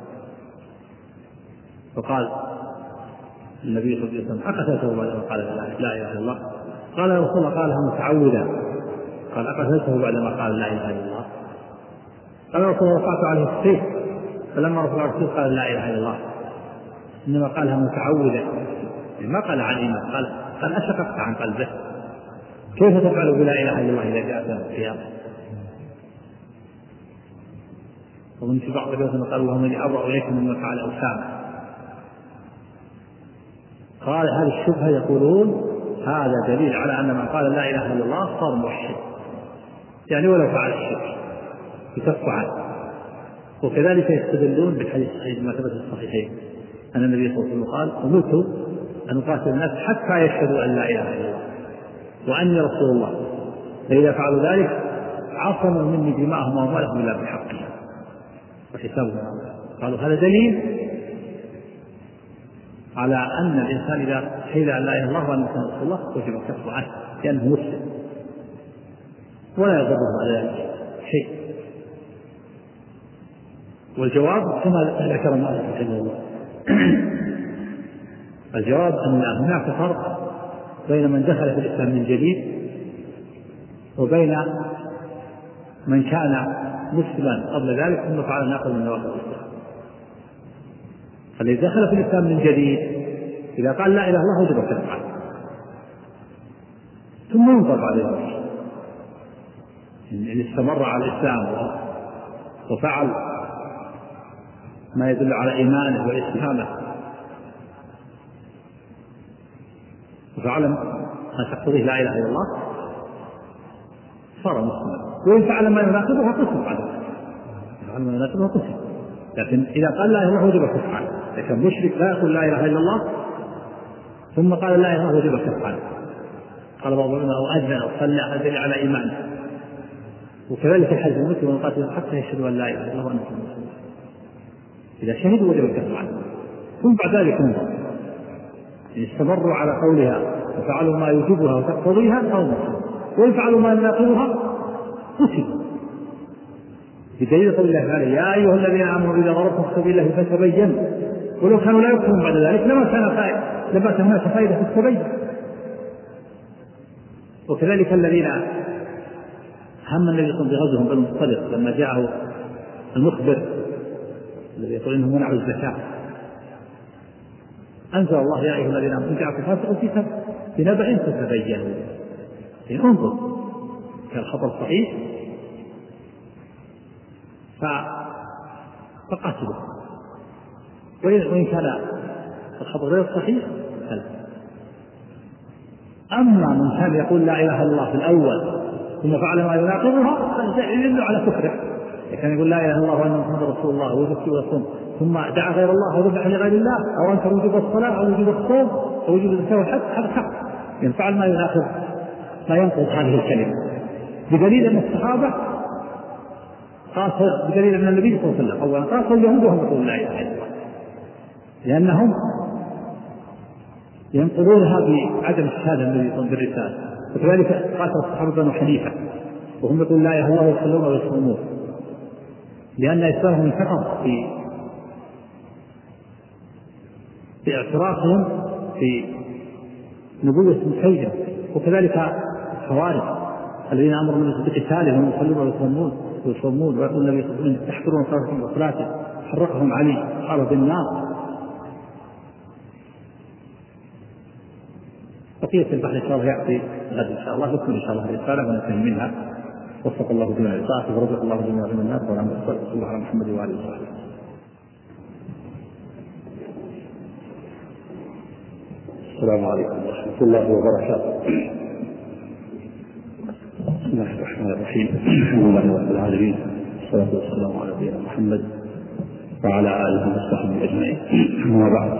فقال النبي صلى الله عليه وسلم: أقتلته بعدما قال لا إله إلا الله؟ قال: يا رسول الله قالها متعوذا. قال: أقتلته بعدما قال لا إله إلا الله؟ قال: يا رسول الله رفعت عليه السيف، فلما رفع السيف قال لا إله إلا الله، إنما قالها متعوذا، ما قال عن إيمان، قال قال أشققت عن قلبه، كيف تفعل بلا إله إلا الله إذا جاءت يوم القيامة؟ ومن في بعض الروايات قال: اللهم إني أبرأ إليك مما فعل أسامة. قال: هذه الشبهة يقولون هذا دليل على أن من قال لا إله إلا الله صار موحد، يعني ولو فعل الشرك يكف عنه. وكذلك يستدلون بالحديث الصحيح ما ثبت في الصحيحين أن النبي صلى الله عليه وسلم قال: أمرت أن أقاتل الناس حتى يشهدوا أن لا إله إلا الله وأني رسول الله، فإذا فعلوا ذلك عصموا مني دماءهم وأموالهم إلا بحقها وحسابهم. قالوا هذا دليل على أن الإنسان إذا شهد أن لا إله إلا الله وأن محمدا رسول الله وجب الكف عنه لأنه مسلم ولا يضره على ذلك شيء. والجواب كما ذكر مالك رحمه الله، الجواب أن هناك فرق بين من دخل في الإسلام من جديد وبين من كان مسلما قبل ذلك ثم فعل ناقض من نواقض الإسلام. فالذي دخل في الإسلام من جديد إذا قال لا إله إلا الله وجب الكف عنه ثم ينظر بعد ذلك إن استمر على الإسلام وفعل ما يدل على إيمانه وإسلامه وفعل ما تقتضيه لا إله إلا الله صار مسلما. وإن فعل ما يناقضها قسم بعد ذلك، فعل ما يناقضها قسم. لكن إذا قال لا إله إلا الله وجب الكف عنه. لكن مشرك لا يقول لا إله إلا الله ثم قال لا إله إلا الله وجب الكف عنه. قال بعض العلماء: أو أذن أو صلى أدل على إيمانه. وكذلك الحج المسلم والقاتل حتى يشهدوا أن لا إله إلا الله وأن محمدا رسول الله. إذا شهدوا وجب الكف عنه ثم بعد ذلك انظر إن استمروا على قولها وفعلوا ما يوجبها وتقتضيها أو مسلم، وإن فعلوا ما يناقضها قتلوا. بدليل قول الله تعالى: يا أيها الذين آمنوا إذا ضربتم في سبيل الله فتبينوا. ولو كانوا لا يكفرون بعد ذلك لما كان فائدة لما كان هناك فائدة في التبين. وكذلك الذين هم النبي صلى الله عليه وسلم بغزوهم بالمصطلق لما جاءه المخبر الذي يقول إنهم منعوا الزكاة أنزل الله: يا أيها الذين آمنوا إن جاءكم فاسق بنبأ فتبينوا. يعني انظر كان الخبر صحيح فقاتلوا، وإن كان الخبر غير صحيح فلا. أما من كان يقول لا إله إلا الله في الأول ثم فعل ما يناقضها يدل على كفره. كان يقول لا إله إلا الله وأن محمدا رسول الله ويزكي ويصوم ثم دعا غير الله وذبح لغير الله أو أنكر وجوب الصلاة أو وجوب الصوم أو وجوب الزكاة والحج، هذا حق ينفعل ما يناقض ما ينقض هذه الكلمة. بدليل أن الصحابة قاصر بدليل أن النبي صلى الله عليه وسلم أولا قاصر اليهود وهم يقولون لا إله إلا الله لأنهم ينقضونها بعدم الشهادة النبي صلى الله عليه وسلم بالرسالة. وكذلك قاتل الصحابة بنو حنيفة وهم يقولون لا إله إلا الله ويصلون ويصومون لأن إسلامهم انتقض في باعترافهم في نبوة مسيلمة، وكذلك الخوارج الذين أمروا الناس بقتالهم يصلون ويصومون ويصومون ويقول النبي صلى الله عليه وسلم تحقرون صلاتكم وصلاته حرقهم علي قال بالنار. بقية البحث إن شاء الله يأتي غد إن شاء الله، نكمل إن شاء الله الرسالة وننتهي منها. وفق الله جميع الطاعة ورزق الله جميع من الناس والحمد لله صلى الله على محمد وآله وصحبه. السلام عليكم ورحمة الله وبركاته. بسم الله الرحمن الرحيم. الحمد لله رب العالمين، والصلاة والسلام على نبينا محمد وعلى آله وصحبه أجمعين. أما بعد،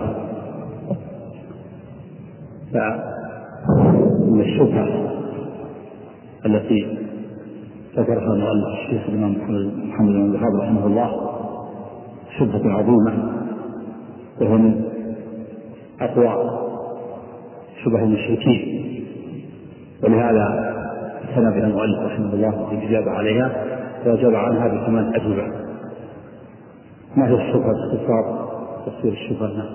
فمن الشبهة التي ذكرها المؤلف الشيخ الإمام محمد بن عبد الوهاب رحمه الله شبهة عظيمة، وهو من أقوى شبه المشركين، ولهذا سنى بها المؤلف رحمه الله الإجابة عليها، وأجاب عنها بثمان أجوبة. ما هي الشبهة باختصار تفسير الشبهة؟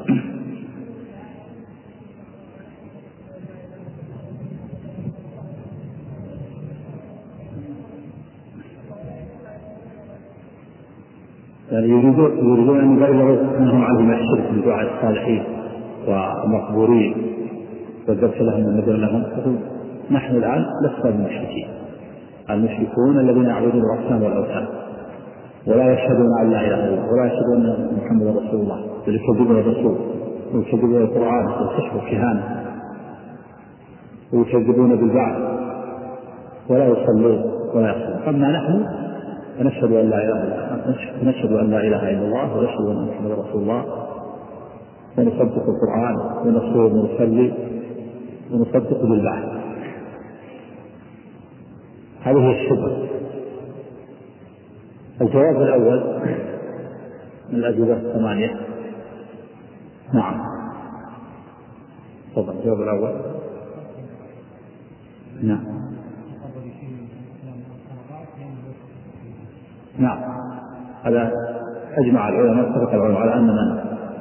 يعني يريدون يريدون أن يبرروا أنهم عنهم الشرك بدعاء الصالحين ومقبورين والذبح لهم والنذر لهم. نحن الآن لسنا بالمشركين، المشركون الذين يعبدون الأصنام والأوثان ولا يشهدون أن لا إله إلا الله ولا يشهدون أن محمدا رسول الله، بل يكذبون الرسول ويكذبون القرآن والكشف والكهانة ويكذبون بالبعث ولا يصلون ولا يصلون. أما نحن فنشهد أن لا إله إلا الله نشهد أن لا إله إلا الله ونشهد أن محمدا رسول الله، ونصدق القرآن ونصوم ونصلي ونصدق بالبعث. هذه هي الشبهة. الجواب الأول من الأجوبة الثمانية. نعم تفضل. الجواب الأول نعم نعم هذا أجمع العلماء اتفق العلماء على أن من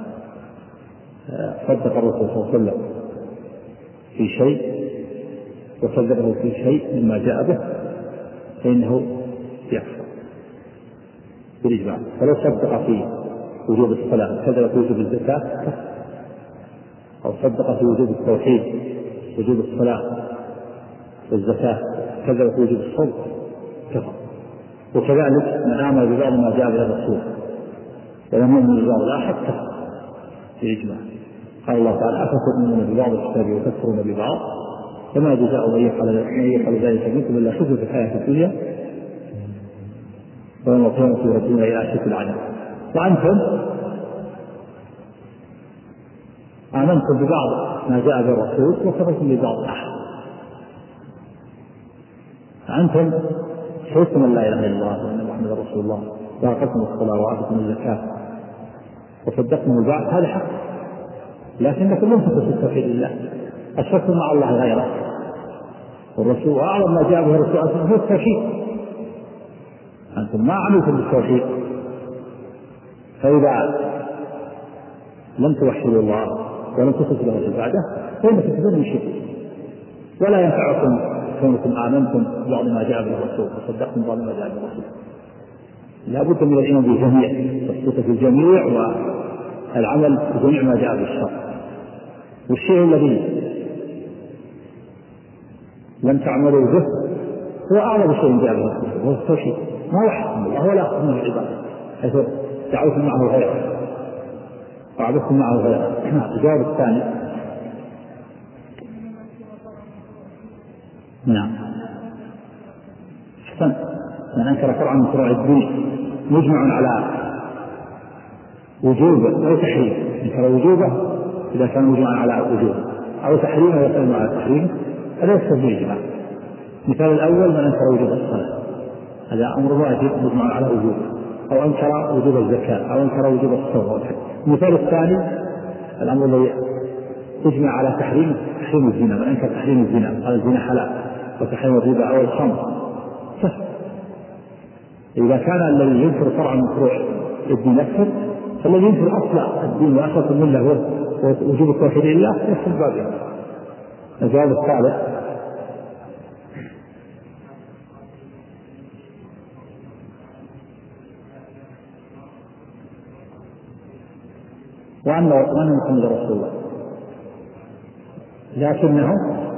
صدق الرسول صلى الله عليه وسلم في شيء وكذبه في شيء مما جاء به فإنه يكفر بالإجماع. فلو صدق في وجوب الصلاة كذب في وجوب الزكاة كفر، أو صدق في وجوب التوحيد وجوب الصلاة والزكاة كذب في وجوب الصوم كفر. وكذلك من آمن ببعض ما جاء به الرسول ولم يؤمن ببعض الآخر كفر بالإجماع. قال الله تعالى أفتؤمنون ببعض الكتاب وتكفرون ببعض فما جزاء من يفعل ذلك منكم إلا خزي في الحياة الدنيا ويوم القيامة يردون إلى أشد العذاب. وأنتم آمنتم ببعض ما جاء به الرسول وكفرتم ببعض الآخر. فأنتم شهدتم أن لا إله إلا الله وأن محمدا رسول الله وأقمتم الصلاة وآتيتم الزكاة وصدقتم البعث، هذا حق، لكنكم لم تثبتوا التوحيد لله، أشركتم مع الله غيره. والرسول وأعظم ما جاء به الرسول هو التوحيد، أنتم ما عملتم بالتوحيد. فإذا لم توحدوا الله ولم تخلصوا له العبادة فإنكم تكونون مشركين، ولا ينفعكم كونكم آمنتم ببعض ما جاء به الرسول وصدقتم ببعض ما جاء به الرسول. لا بد من الإيمان بالجميع، تثبت في الجميع والعمل بجميع ما جاء به الشرع. والشيء الذي لم تعملوا به هو أعظم شيء جاء به الرسول وهو التوحيد، ما وحدتم الله ولا أخذتم العبادة حيث دعوتم معه غيره وعبدتم معه غيره. الجواب الثاني نعم أحسن. من أنكر فرعا من فروع الدين مجمع على وجوبه أو تحريمه، أنكر وجوبه إذا كان مجمعا على وجوبه أو تحريمه إذا كان على تحريمه، هذا يستوي الجماع. مثال الأول من أنكر وجوب الصلاة، هذا أمر واجب مجمع على وجوبه، أو أنكر وجوب الزكاة أو أنكر وجوب الصوم. المثال الثاني الأمر الذي تجمع على تحريم تحريم الزنا، من أنكر تحريم الزنا قال الزنا حلال، وتحريم الربا أو الخمر. إذا كان الذي ينكر فرعا من فروع الدين يكفر، فالذي ينكر أصل الدين وأساس الملة ووجوب التوحيد لله يحصل بابه. الجواب الثالث: وأن محمد رسول الله، لكنه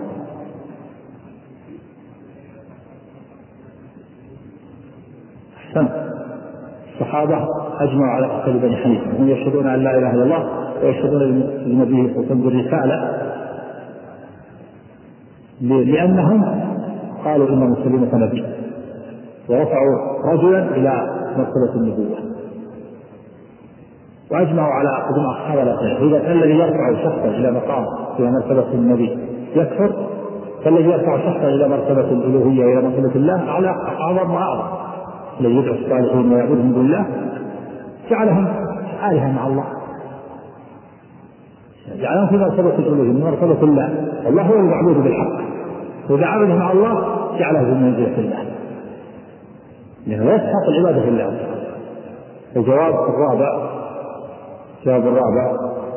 أحسن الصحابة أجمعوا على قتل بني حنيفة، هم يشهدون أن لا إله إلا الله ويشهدون للنبي صلى الله عليه وسلم بالرسالة، لأنهم قالوا إن مسلمة نبي ورفعوا رجلا إلى مرتبة النبوة، وأجمعوا على قدم أصحاب الأخير. إذا كان الذي يرفع شخصا إلى مقام إلى مرتبة النبي يكفر، فالذي يرفع شخصا إلى مرتبة الألوهية إلى مرتبة الله على أعظم وأعظم. الذي يدعو الصالحين ويعبدهم بالله جعلهم آلهة مع الله، جعلهم في مرتبة الألوهية من مرتبة الله، والله هو المعبود بالحق، وإذا عبده مع الله جعله في منزلة الله، لأنه يستحق العبادة في الله. الجواب الرابع الجواب الرابع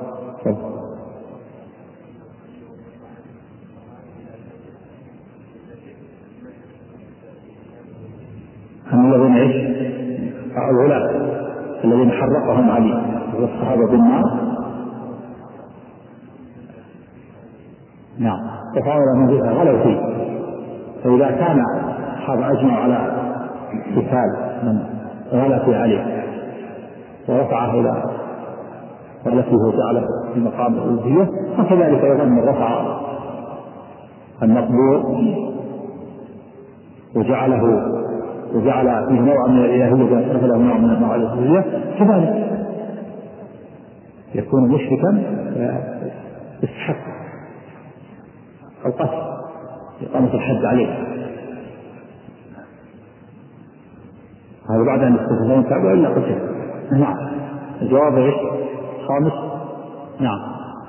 هم الذين عيش الغلاة الذين حرقهم علي والصحابة بالنار، نعم، وفعلوا من ذلك غلوا فيه. فإذا كان الصحابة أجمعوا على قتال من غلا في علي ورفعه إلى ولته وجعله في مقام الألوهية، وكذلك أيضا من رفع المقبور وجعله وجعل فيه نوع من الإلهية وأشرف له نوع من أنواع الألوهية، كذلك يكون مشركا يستحق القتل إقامة الحد عليه. هذا بعد أن يستفيدون كعبة إلا قتل. نعم. الجواب إيش؟ خامس. نعم.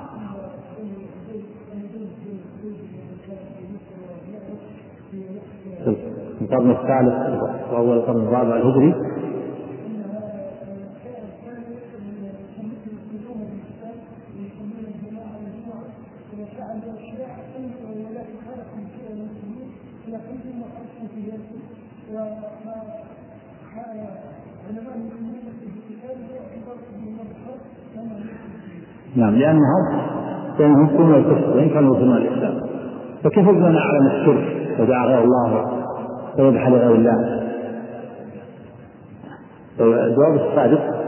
القرن الثالث وأول القرن الرابع الهجري. نعم، لأنهم كانوا يمكنون الكفر وإن كانوا يظنون الإسلام، فكيف بنا أعلم الشرك ودعا غير الله ويذبح لغير الله؟ الجواب الصادق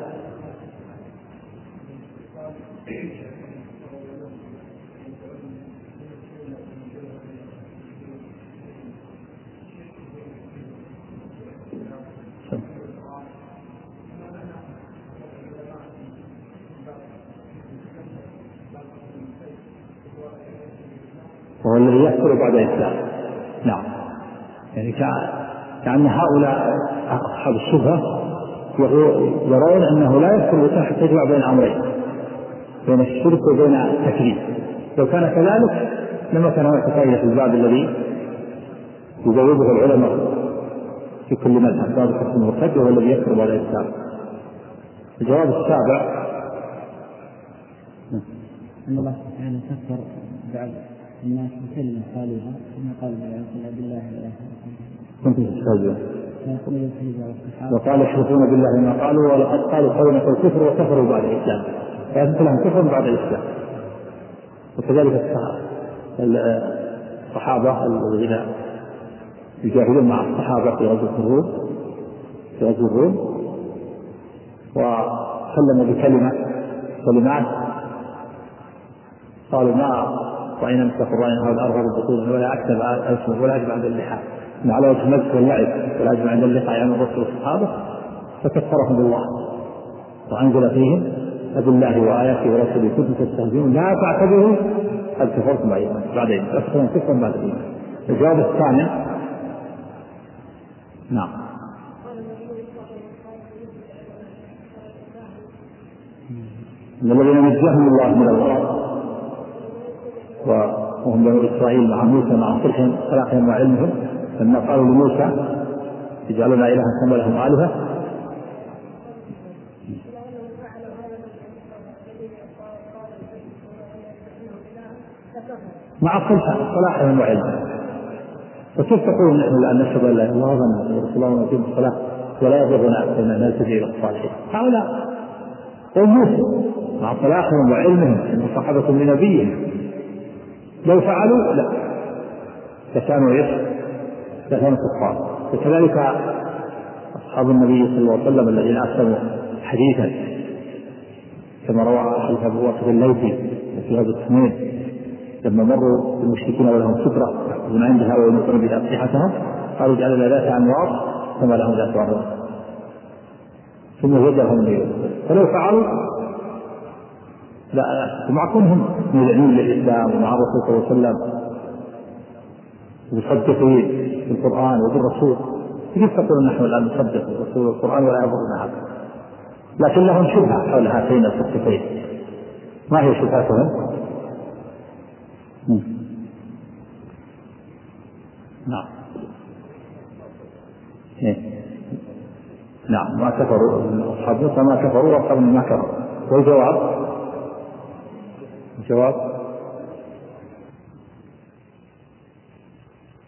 وهو الذي يكفر بعد الإسلام. نعم، يعني كأن هؤلاء أصحاب الشبهة يرون أنه لا يكفر حتى يجمع بين أمرين، بين الشرك وبين التكذيب. لو كان كذلك لما كان هناك فائدة في الباب الذي يجوزه العلماء في كل مذهب، باب الحكم المرتد وهو الذي يكفر بعد الإسلام. الجواب السابع: أن الله سبحانه كفر بعد الناس بكلمة قالوها كما قال بالله لا كنت تستهزئون وقال يحلفون بالله ما قالوا ولقد قالوا كلمة الكفر وكفروا بعد الإسلام، فأثبت لهم كفر بعد الإسلام. وكذلك الصحابة الذين يجاهدون مع الصحابة في غزوة الروم في غزوة الروم وسلموا بكلمة كلمات قالوا ما رأينا مثل قرآن هذا أرغب البطول ولا أكتب أسمه ولا أجمع عند اللحى على وجه المزح واللعب ولا أجمع عند اللحى يعني الرسول والصحابة، فكفرهم بالله وأنزل فيهم أبالله وآياته ورسوله كنتم تستهزئون لا تعتبروا قد كفرتم بعدين تكفرون كفرا بعد الإيمان. الجواب الثاني: نعم، من الذين نجاهم الله من الغرق وهم بنو إسرائيل مع موسى مع صلحهم صلاحهم وعلمهم، لما قالوا لموسى يجعلنا إلها كما لهم آلهة. مع صلاحهم وعلمهم. فكيف تقول نحن الآن نشهد أن لا إله إلا الله وأن رسول الله ونقيم الصلاة ولا يضرنا أن نلتجئ إلى الصالحين؟ هؤلاء قوم موسى مع صلاحهم وعلمهم وصحبة لنبيهم، لو فعلوا لا فكانوا ايش؟ فكانوا كفار. وكذلك أصحاب النبي صلى الله عليه وسلم الذين أسلموا حديثا كما روى حديث أبو واقد الليثي في هذا السنين لما مروا بالمشركين ولهم سترة يأخذون عندها وينصرون بها أسلحتهم قالوا اجعل لنا ذات أنوار كما لهم ذات أنوار ثم وجههم لي. فلو فعلوا لا ومع كونهم مدعين للإسلام ومع الرسول صلى الله عليه وسلم مصدقين بالقرآن وبالرسول، كيف تقول نحن الآن نصدق بالرسول والقرآن ولا يضرنا هذا؟ لكن لهم شبهة حول هاتين الصفتين. ما هي شبهتهم؟ نعم إيه؟ نعم ما كفروا أصحاب موسى ما كفروا وأصحاب ما كفروا. والجواب الجواب